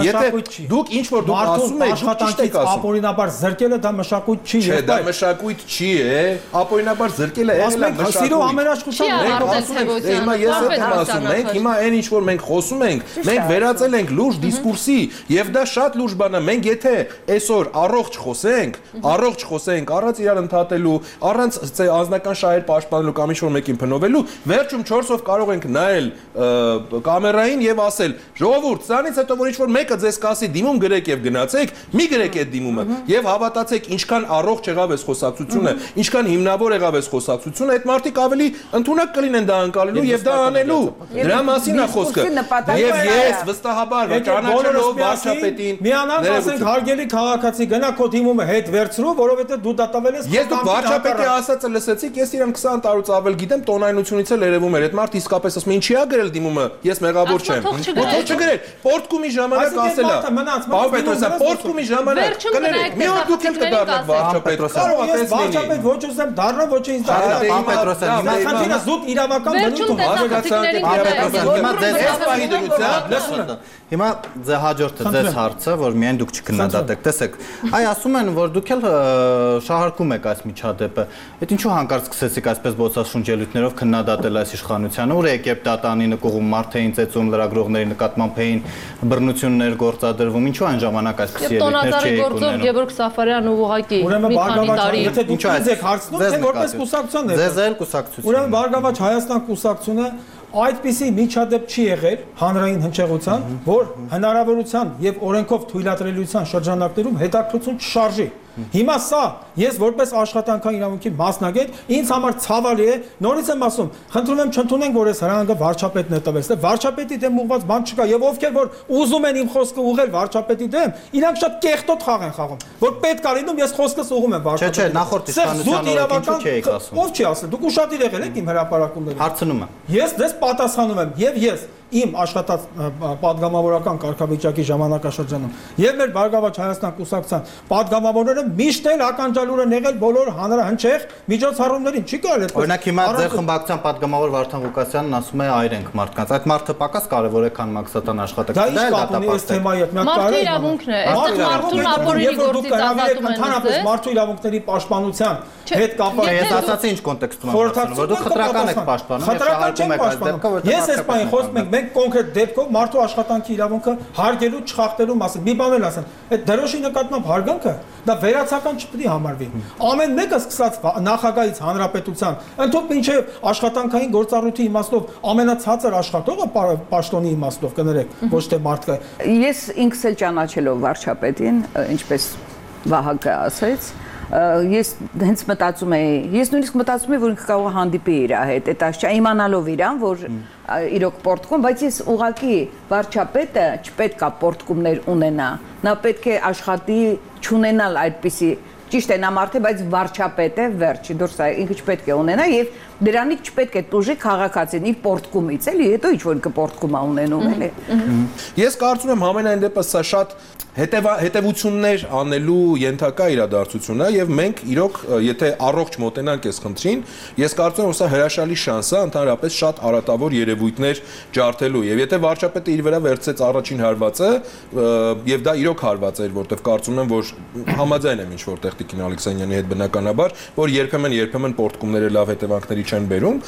եթե դուք ինչ որ դուք ասում եք, դուք ճիշտ եք ասում։ Ապօրինաբար զրկելը դա մշակույթ չի, չէ, դա մշակույթ չի, է, ապօրինաբար զրկելը եղել է մշակույթ։ Սիրո համերաշխության մենք ասում ենք, հիմա ես էլ եմ ասում, մենք հիմա այն ինչ որ մենք խոսում ենք, մենք վերածել ենք լուրջ դիսկուրսի, եւ դա շատ լուրջ բան է։ Մենք եթե այսօր առողջ խոսենք, առողջ խոսենք, առանց իրար ընդհատելու, առանց անձնական շահեր պաշտպանելու կամ ինչ-որ մեկին փնովելու, վերջում չորսով կարող ենք նայել կամերային եւ ասել. «Ժողովուրդ, սրանից հետո որ ինչ-որ մեկը ձեզ կասի դիմում գրեք եւ գնացեք, մի գրեք այդ դիմումը եւ հավատացեք, ինչքան առողջ եղավ այս խոսակցությունը, ինչքան հիմնավոր եղավ այս խոսակցությունը, այդ մարդիկ ավելի ընդունակ կլինեն դա անցալելու եւ դա անելու։ Դրա մասին է խոսքը։ Եվ ես վստահաբար ճանաչելով վարչապետին, միանալ ասենք հարգելի քաղաքացի, գնա քո դիմումը հետ վերցրու, որովհետեւ դու դատավել ես։ Ես դուք վարչապետի ասածը լսեցիք, ես իրան քսան տարուց ավել գիտեմ, տոնայնությունից էլ երևում էր։ Այդ մարդ իսկապես ասում է, ինչի՞ է գրել դիմումը, ես մեղավոր չեմ։ Թող չգրեր։ Պորտկումի ժամանակ ասել է։ Պարոն Պետրոսյան, պորտկումի ժամանակ կներեք։ Մի օր դուք էլ կդառնաք վարչապետ։ Կարող է տեսնել։ Վարչապետ ոչ ուզեմ դառնա, ոչ ինձ դառնա։ Պարոն Պետրոսյան, հիմա խնդիրը զուտ իրավական բնույթ ունի։ Հիմա ձե հաջորդը ձեզ հարցը, որ միայն դուք չքննադատեք։ Տեսեք, այ ասում են, որ դուք էլ շահարկում եք այս միջադեպը։ Այդ ինչու հանկարծ սկսեցիք այսպես բոցաշունչելույթներով քննադատել այս իշխանությանը, ուր եկեպ դատանի նկուղում մարդեին ծեծում, լրագրողների նկատմամբ էին բռնություններ գործադրվում, ինչու այն ժամանակ այսպես ելույթներ չէիք ունենում։ Գևորգ Սաֆարյանն ուղղակի մի քանի տարի եթե դուք ինձ եք հարցնում, թե որպես կուսակցություն եք։ Ձեզ էլ կուսակցություն։ Ուրեմն Բարգավաճ Հայաստան կուսակցությունը այդպիսի միջադեպ չի եղել հանրային հնչեղության, որ հնարավորության եւ օրենքով թույլատրելիության շրջանակներում հետաքրություն չշարժի։ Հիմա սա ես որպես աշխատանքային իրավունքի մասնագետ ինձ համար ցավալի է, նորից եմ ասում, խնդրում եմ չընդունենք, որ այս հրահանգը վարչապետն է տվել, վարչապետի դեմ ուղղված բան չկա եւ ովքեր որ ուզում են իմ խոսքը ուղղել վարչապետի դեմ, իրանք շատ կեղտոտ խաղ են խաղում, որ պետք է լինում ես խոսքս ուղղում եմ վարչապետին։ Չէ, չէ, նախորդ իշխանության օրենքին չէիք ասում։ Ով չի ասել, դուք ուշադիր եղել եք իմ հրապարակումներին։ Հարցնում եմ։ Ես դες պատասխանում եմ եւ ես իմ աշխատած падգամավորական կարգավիճակի ժամանակաշրջանում եւ մեր Բարգավաճ Հայաստան կուսակցության падգամավորները միշտ էլ ականջալուր են եղել բոլոր հանրահնչեղ միջոցառումներին, չի կարելի այդպես։ Օրինակ հիմա ձեր խմբակցության падգամավոր Վարդան Ղուկասյանն ասում է այրենք մարդկանց։ Այդ մարդը պակաս կարևոր է, քան Մաքսատան աշխատակցը։ Դա ինչ կապ ունի այս թեմայի հետ։ Մարդու իրավունքն է, այստեղ մարդուն ապօրինի գործից ազատում են։ Ընդհանրապես մարդու իրավունքների պաշտպանության հետ կապված։ Ես ասացի ինչ կոնտեքստում եմ ասում, որ դու խտրական եք պաշտպանում եւ շահարկում եք այս դեպքը, որտեղ ես այս բանի խոսում ենք մենք կոնկրետ դեպքով մարդու աշխատանքի իրավունքը հարգելու, չխախտելու մասին մի բան էլ ասեմ, այդ դրոշի նկատմամբ հարգանքը դա վերացական չպետք է համարվի։ Ամեն մեկը սկսած նախագահից հանրապետության, ընդհանուր մինչև աշխատանքային գործառույթի իմաստով ամենացածր աշխատողը պաշտոնի իմաստով կներեք, ոչ թե մարդը։ Ես ինքս էլ ճանաչելով վարչապետին, ինչպես Վահագը ասեց, ես հենց մտածում էի, ես նույնիսկ մտածում էի, որ ինքը կարող է հանդիպի իր հետ, այդ աշխա իմանալով իրան, որ իրոք պորտկում, բայց ես ուղղակի վարչապետը չպետք է պորտկումներ ունենա, նա պետք է աշխատի չունենալ այդպիսի, ճիշտ է նա մարդ է, բայց վարչապետ է, վերջի դուրս է, ինքը չպետք է ունենա եւ դրանից չպետք է տուժի քաղաքացին իր պորտկումից, էլի, հետո ինչ որ ինքը պորտկում է ունենում, էլի։ Ես կարծում եմ համենայն դեպս սա շատ հետևություններ անելու ենթակա իրադարձություն է եւ մենք իրոք եթե առողջ մոտենանք այս խնդրին, ես կարծում եմ որ սա հրաշալի շանս է ընդհանրապես շատ արատավոր երևույթներ ջարդելու եւ եթե վարչապետը իր վրա վերցրեց առաջին հարվածը եւ դա իրոք հարված էր, որտեվ կարծում եմ որ համաձայն եմ ինչ որտեղ Տիկին Ալեքսանյանի հետ բնականաբար, որ երբեմն երբեմն պորտկումները լավ հետևանքների չեն բերում,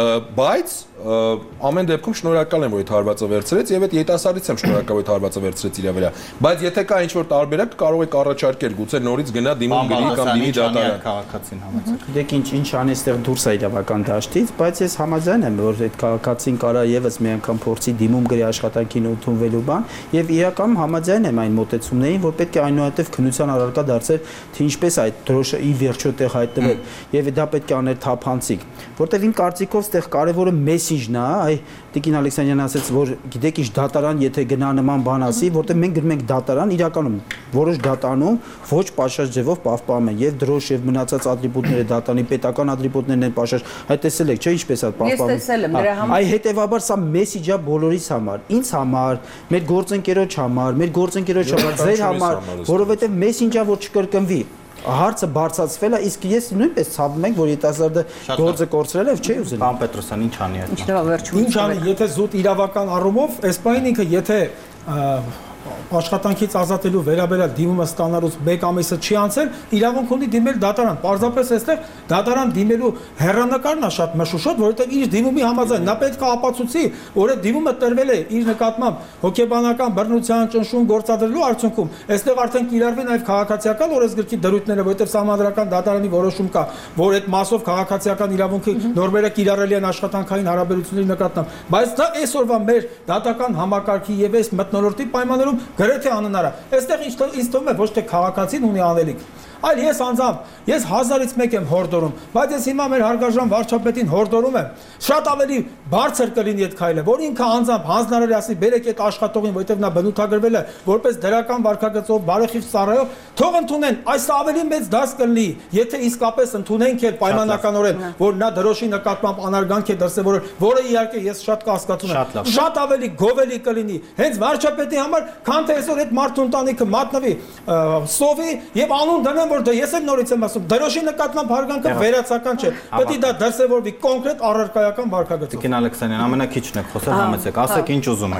բայց ամեն դեպքում շնորհակալ եմ որ այդ հարվածը վերցրեց եւ այդ յետասարից եմ շնորհակալ որ այդ հարվածը վերցրեց իր վրա, բայց եթե կա ինչ որ տարբերակ կարող եք առաջարկել գուցե նորից գնա դիմում գրի կամ դիմի դատարան քաղաքացին համաձայն։ Գիտեք ինչ ինչ անի այստեղ դուրս է իրավական դաշտից, բայց ես համաձայն եմ որ այդ քաղաքացին կարա եւս մի անգամ փորձի դիմում գրի աշխատանքին ընդունվելու բան եւ իրականում համաձայն եմ այն մոտեցումներին որ պետք է այնուհետեւ քննության առարկա դարձել թե ինչպես այդ դրոշը ի վերջո տեղ հայտնվել եւ դա պետք է անել թափանցիկ, որտեվ իմ կարծիքով այստեղ կարևորը մեսիջն է, այ Տիկին Ալեքսանյանը ասաց որ գիտեք ինչ դատարան եթե գնա նման բան ասի, որտեվ մենք գրում ենք դատարան իրականում որոշ դատանում ոչ պաշարժ ձևով պահպանում են եւ դրոշ եւ մնացած ատրիբուտները դատանի պետական ատրիբուտներն են պաշարժ, այդ տեսել եք, չէ՞ ինչպես է պահպանում։ Ես տեսել եմ դրա համար։ Այ հետեւաբար սա մեսիջա բոլորիս համար, ինձ համար, մեր գործընկերոջ համար, մեր գործընկերոջ համար, ձեր համար, որովհետեւ մեսիջա որ չկրկնվի։ Հարցը բարձրացվել է, իսկ ես նույնպես ցավում եմ, որ երիտասարդը գործը կորցրել է, չէ՞ ուզել։ Պարոն Պետրոսյան, ինչ անի այդ։ Ինչ անի, եթե զուտ իրավական առումով, այս բանը ինքը եթե աշխատանքից ազատելու վերաբերյալ դիմումը ստանալուց մեկ ամիսը չի անցել, իրավունք ունի դիմել դատարան։ Պարզապես այստեղ դատարան դիմելու հեռանկարն է շատ մշուշոտ, որովհետև իր դիմումի համաձայն նա պետք է ապացուցի, որ այդ դիմումը տրվել է իր նկատմամբ հոգեբանական բռնության ճնշում գործադրելու արդյունքում։ Այստեղ արդեն կիրառվի նաև քաղաքացիական օրենսգրքի դրույթները, որովհետև Սահմանադրական դատարանի որոշում կա, որ այդ մասով քաղաքացիական իրավունքի նորմերը կիրառելի են աշխատանքային հարաբերությունների նկատմամբ։ Բայց դա այսօրվա մեր դատական համակարգի եւ այս մթնոլորտի պայմաններում գրեթե անհնար է։ Այստեղ ինձ թվում է ոչ թե քաղաքացին ունի անելիք, այլ ես անձամբ, ես հազարից մեկ եմ հորդորում, բայց ես հիմա մեր հարգարժան վարչապետին հորդորում եմ, շատ ավելի բարձր կլինի այդ քայլը, որ ինքը անձամբ հանձնարարի ասի, բերեք այդ աշխատողին, որովհետև նա բնութագրվել է որպես դրական վարքագծով, բարեխիղճ ծառայող, թող ընդունեն, այս ավելի մեծ դաս կլինի, եթե իսկապես ընդունենք էլ պայմանականորեն, որ նա դրոշի նկատմամբ անարգանք է դրսևորել, որը իհարկե ես շատ կասկածում եմ, շատ ավելի գովելի կլինի, հենց վարչապետի համար, քան թե այսօր այդ մարդու ընտանիքը մատնվի, սովի եւ անուն դնեն որ դա ես եմ նորից եմ ասում, դրոշի նկատմամբ հարգանքը վերացական չէ, պետք է դա դրսևորվի կոնկրետ առարկայական վարքագծով։ Տիկին Ալեքսանյան, ամենակիչն եք խոսել, համեցեք, ասեք ինչ ուզում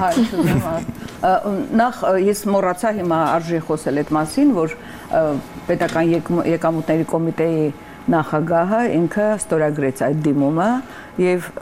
եք։ Նախ ես մոռացա հիմա արժի խոսել այդ մասին, որ պետական եկամուտների կոմիտեի նախագահը ինքը ստորագրեց այդ դիմումը եւ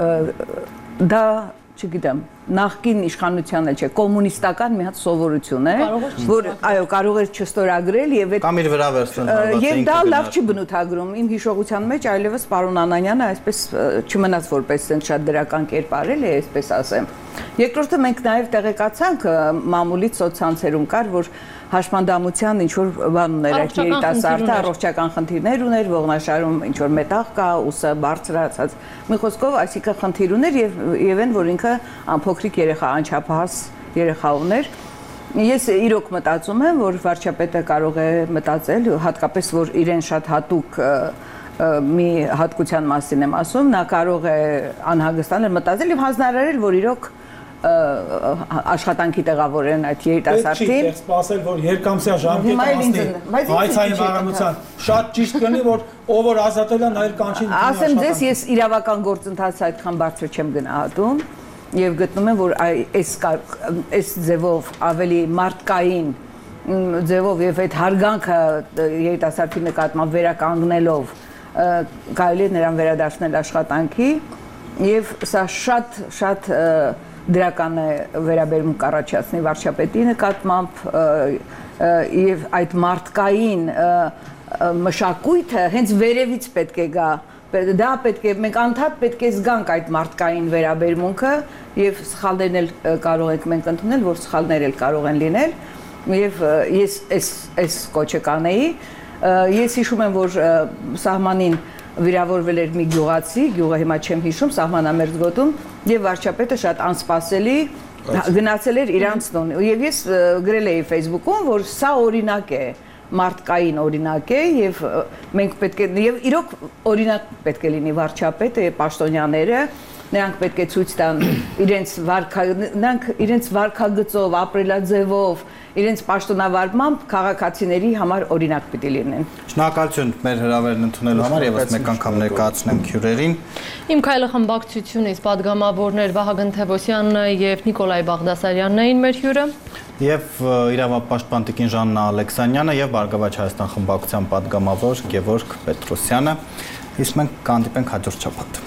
դա չգիտեմ, նախկին իշխանության էլ չէ, կոմունիստական մի հատ սովորություն է, որ այո, կարող էր չստորագրել եւ այդ կամ իր վրա վերցնել հարվածը։ Եվ դա լավ չի բնութագրում։ Իմ հիշողության մեջ այլևս պարոն Անանյանը այսպես չմնաց որպես ցենց շատ դրական կերպ արել է, այսպես ասեմ։ Երկրորդը մենք նաև տեղեկացանք մամուլից սոցցանցերում կար, որ հաշմանդամության ինչ որ բան ուներ այդ երիտասարդը, առողջական խնդիրներ ուներ, ողնաշարում ինչ որ մետաղ կա, ուսը բարձրացած։ Մի խոսքով, այսինքն խնդիր ուներ եւ եւ այն որ ինքը փոքրիկ երեխա, անչափահաս երեխա ուներ։ Ես իրոք մտածում եմ, որ վարչապետը կարող է մտածել, հատկապես որ իրեն շատ հատուկ մի հատկության մասին եմ ասում, նա կարող է անհագստանել մտածել եւ հանձնարարել, որ իրոք աշխատանքի տեղավորեն այդ երիտասարդին։ Պետք չի սպասել, որ երկամսյա ժամկետը հասնի հայցային վարամության։ Շատ ճիշտ կլինի, որ ով որ ազատել է նայել կանչին։ Ասեմ ձեզ, ես իրավական գործընթացը այդքան բարձր չեմ գնահատում եւ գտնում եմ, որ այս այս ձևով ավելի մարդկային ձևով եւ այդ հարգանքը երիտասարդի նկատմամբ վերականգնելով կարելի է նրան վերադարձնել աշխատանքի եւ սա շատ շատ դրական է վերաբերում կառաջացնի վարչապետի նկատմամբ եւ այդ մարդկային մշակույթը հենց վերևից պետք է գա դա պետք է մենք անդադ պետք է զգանք այդ մարդկային վերաբերմունքը եւ սխալներն էլ կարող ենք մենք ընդունել որ սխալներ էլ կարող են լինել եւ ես այս այս կոչը կանեի ես հիշում եմ որ սահմանին վիրավորվել էր մի գյուղացի գյուղը հիմա չեմ հիշում սահմանամերձ գոտում եւ վարչապետը շատ անսպասելի գնացել էր իրանց տուն եւ ես գրել էի Facebook-ում որ սա օրինակ է մարդկային օրինակ է եւ մենք պետք է եւ իրոք օրինակ պետք է լինի վարչապետը եւ պաշտոնյաները նրանք պետք է ցույց տան իրենց վարքա նրանք իրենց վարքագծով ապրելաձևով իրենց պաշտոնավարմամբ քաղաքացիների համար օրինակ պիտի լինեն Շնորհակալություն մեր հրավերն ընդունելու համար եւս մեկ անգամ ներկայացնեմ քյուրերին Իմ քայլը խմբակցությունից падգամավորներ Վահագն Թևոսյանն եւ Նիկոլայ Բաղդասարյանն էին մեր հյուրը եւ իրավապաշտպան Տիկին Ժաննա Ալեքսանյանը եւ Բարգավաճ Հայաստան խմբակցության падգամավոր Գևորգ Պետրոսյանը իսկ մենք կհանդիպենք հաջորդ շաբաթ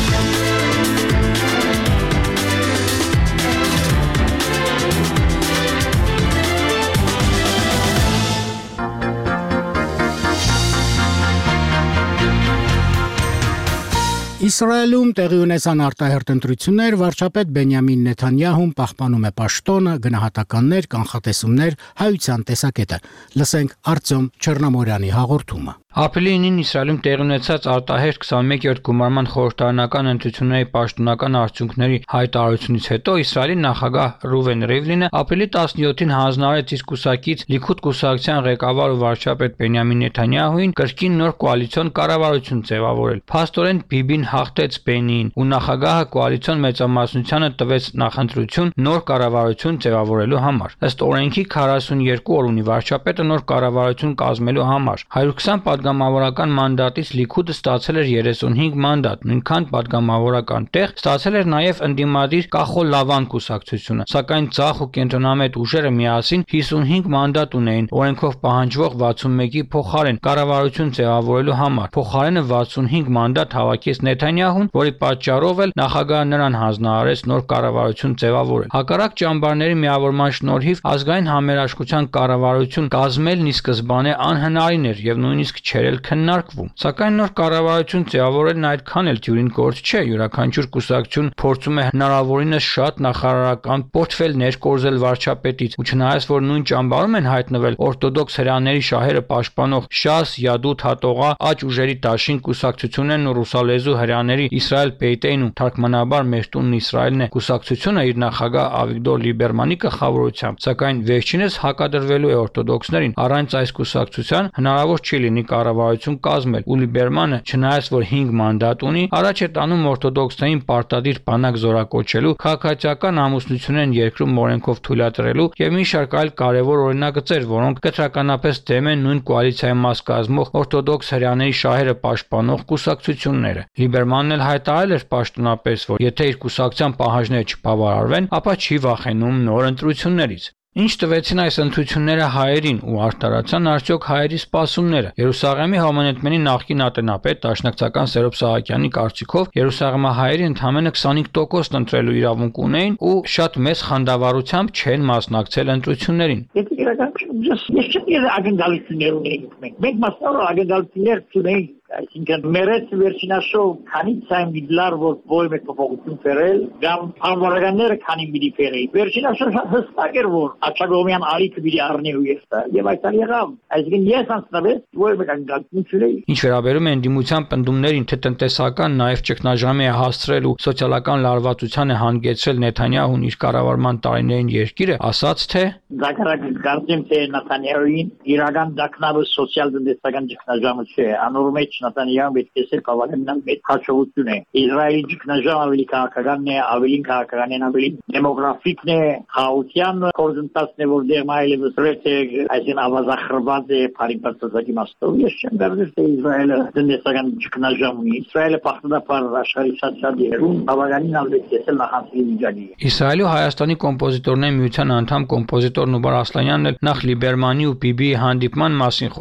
Իսրայելում տեղի ունեցան արտահերտ ընտրություններ, վարչապետ Բենյամին Նեթանյահուն պահպանում է պաշտոնը, գնահատականներ, կանխատեսումներ, հայության տեսակետը։ Լսենք Արտյոմ Չեռնամորյանի հաղորդումը։ Ապրիլի ինին Իսրայելում տեղի ունեցած արտահերթ քսանմեկերորդ գումարման խորհրդարանական ընտրությունների պաշտոնական արդյունքների հայտարարությունից հետո Իսրայելի նախագահ Ռուվեն Ռիվլինը ապրիլի տասնյոթին հանձնարարեց իսկ կուսակից Լիքուդ կուսակցության ղեկավար ու վարչապետ Բենյամին Նեթանյահուին կրկին նոր կոալիցիոն կառավարություն ձևավորել։ Փաստորեն Բիբին հաղթեց Բենիին ու նախագահը կոալիցիոն մեծամասնությանը տվեց նախընտրություն նոր կառավարություն ձևավորելու համար։ Ըստ օրենքի քառասունյոթ օր ունի վարչապետը նոր կառավարություն կազմելու համար։ հարյուր քսան Պատգամավորական մանդատից Լիքուդը ստացել էր երեսունհինգ մանդատ, նույնքան պատգամավորական տեղ ստացել էր նաև ընդդիմադիր Կախոլ Լավան կուսակցությունը, սակայն ցախ ու կենտրոնամետ ուժերը միասին հիսունհինգ մանդատ ունեին օրենքով պահանջվող վաթսունմեկի փոխարեն կառավարություն ձևավորելու համար։ Փոխարենը վաթսունհինգ մանդատ հավաքեց Նեթանյահուն, որի պատճառով էլ նախագահը նրան հանձնարարեց նոր կառավարություն ձևավորել։ Հակառակ ճամբարների միավորման շնորհիվ ազգային համերաշխության կառավարություն կազմելն ի սկզբանե անհնարին էր եւ նույնիսկ չէր էլ քննարկվում։ Սակայն նոր կառավարություն ձևավորելն այդքան էլ դյուրին գործ չէ։ Յուրաքանչյուր կուսակցություն փորձում է հնարավորինս շատ նախարարական պորտֆել ներկորզել վարչապետից, ու չնայած որ նույն ճամբարում են հայտնվել օրթոդոքս հրեաների շահերը պաշտպանող Շաս, Յադուդ, Հատողա, աջ ուժերի դաշին կուսակցություններն ու ռուսալեզու հրեաների Իսրայել Պեյտեին ու թարգմանաբար մեր տունն Իսրայելն է կուսակցությունը իր նախագահ Ավիգդոր Լիբերմանի գլխավորությամբ, սակայն վերջինս հակադրվելու է օրթոդոքսներին, առանց այս կուսակցության հնարավոր չի լինի կառավարություն կազմել, ու Լիբերմանը, չնայած որ հինգ մանդատ ունի, առաջ է տանում օրթոդոքսներին պարտադիր բանակ զորակոչելու, քաղաքացիական ամուսնությունն երկրում օրենքով թույլատրելու եւ մի շարք այլ կարեւոր օրինագծեր, որոնք կտրականապես դեմ են նույն կոալիցիայի մաս կազմող օրթոդոքս հրեաների շահերը պաշտպանող կուսակցությունները։ Լիբերմանն էլ հայտարարել էր պաշտոնապես, որ եթե իր կուսակցության պահանջները չբավարարվեն, ապա չի վախենում նոր ընտրություններից։ Ինչ տվեցին այս ընտրությունները հայերին ու արտարացան արդյոք հայերի սպասումները։ Երուսաղեմի համանետմենի նախկին ատենապետ Դաշնակցական Սերոբ Սահակյանի կարծիքով Երուսաղեմահայերի ընդամենը քսանհինգ տոկոսն ընտրելու իրավունք ունեին ու շատ մեծ խանդավառությամբ չեն մասնակցել ընտրություններին։ Եթե իրականում ես չեմ ագնդալություններ ունեինք մենք։ Մենք մասնավոր ագնդալություններ չունեինք այսինքն մերեց վերջինաշով քանի ցայմ դիլար որ ոյ մեկ փոխություն ֆերել կամ անվարականները քանի միլի ֆերել վերջինաշով հստակ էր որ աչագոմյան արիքը բիդի առնի ու եստա եւ այդ ալիղամ այսինքն ես անցնավես ոյ մեկ անգալություն էի ինչ վերաբերում է ընդդիմության պնդումներին թե տնտեսական նաեւ ճգնաժամի է հասցրել ու սոցիալական լարվածության է հանգեցրել Նեթանյահուն իր կառավարման տարիներին երկիրը ասաց թե Զակարակ գարտեմ թե Նեթանյահուին իրական դակնավը սոցիալ-տնտեսական ճգնաժամը չէ անորմեջ Նեթանյահուն պետք է սեր բավականին մեծ հաջողություն է Իսրայելի ճգնաժամը ավելի քաղաքական է ավելի քաղաքական է ավելի դեմոգրաֆիկն է խաղաղության կորզընթացն է որ դեռ այլևս ռետ է այսին ավազախրված է բարիպատոսակի մասով ես չեմ գարդես թե Իսրայելը տնտեսական ճգնաժամ ունի Իսրայելը պաշտոնապար աշխարհի շատ շատ երկրում բավականին ավելի է նախանցի վիճակի Իսրայելի ու Հայաստանի կոմպոզիտորների միության անդամ կոմպոզիտոր Նուբար Ասլանյանն էլ նախ Լիբերմանի ու Բիբիի հանդիպման մասին խոսեց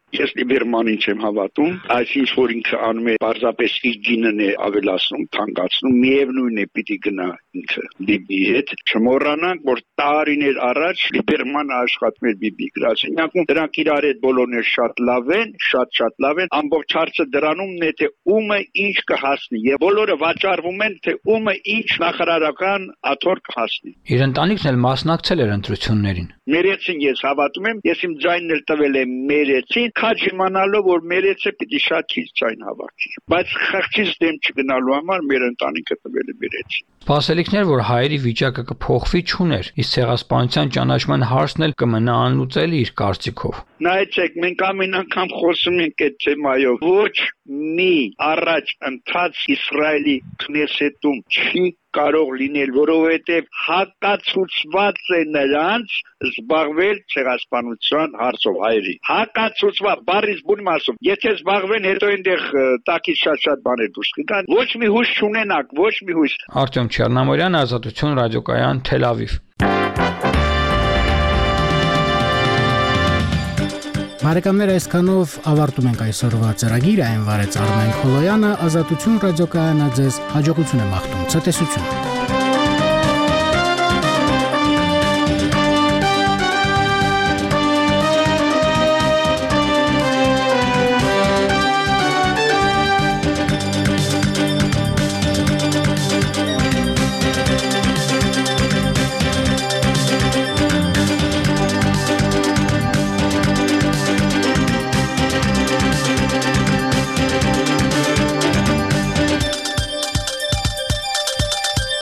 Ես Լիբերմանին չեմ հավատում, այսինքն որ ինքը անում է պարզապես իր գինն է ավելացնում, թանկացնում, միևնույն է պիտի գնա ինքը Լիբիի հետ։ Չմոռանանք, որ տարիներ առաջ Լիբերմանը աշխատում էր Բիբի գրասենյակում, դրանք իրար հետ բոլորներ շատ լավ են, շատ-շատ լավ են, ամբողջ հարցը դրանումն է, թե ումը ինչ կհասնի, եւ բոլորը վաճառվում են, թե ումը ինչ նախարարական աթոռ կհասնի։ Իր ընտանիքն էլ մասնակցել էր ընտրություններին։ Մերեցին ես հավատում եմ, ես իմ ձայնն էլ տվել եմ Մերեցին, քաջ իմանալով որ Մերեցը պիտի շատ քիչ ձայն հավաքի։ Բայց խղճից դեմ չգնալու համար մեր ընտանիքը տվել է Մերեցին։ Սպասելիքներ, որ հայերի վիճակը կփոխվի, չուներ, իսկ ցեղասպանության ճանաչման հարցն էլ կմնա անլուծելի իր կարծիքով։ Նայեցեք, մենք ամեն անգամ խոսում ենք այդ թեմայով։ Ոչ մի առաջ ընթաց Իսրայելի քնեսետում չի կարող լինել, որովհետև հակացուցված է նրանց զբաղվել ցեղասպանության հարցով հայերի։ Հակացուցված, բառից բուն ասում։ Եթե զբաղվեն, հետո այնտեղ տակից շատ-շատ բաներ դուրս կգան։ Ոչ մի հույս չունենակ, ոչ մի հույս։ Արտյոմ Չեռնամորյան, Ազատություն ռադիոկայան, Թել Ավիվ։ Բարեկամներ, այսքանով ավարտում ենք այսօրվա ծրագիրը, այն վարեց Արմեն Խոլոյանը, Ազատություն ռադիոկայանը ձեզ հաջողություն է մաղթում, ցտեսություն։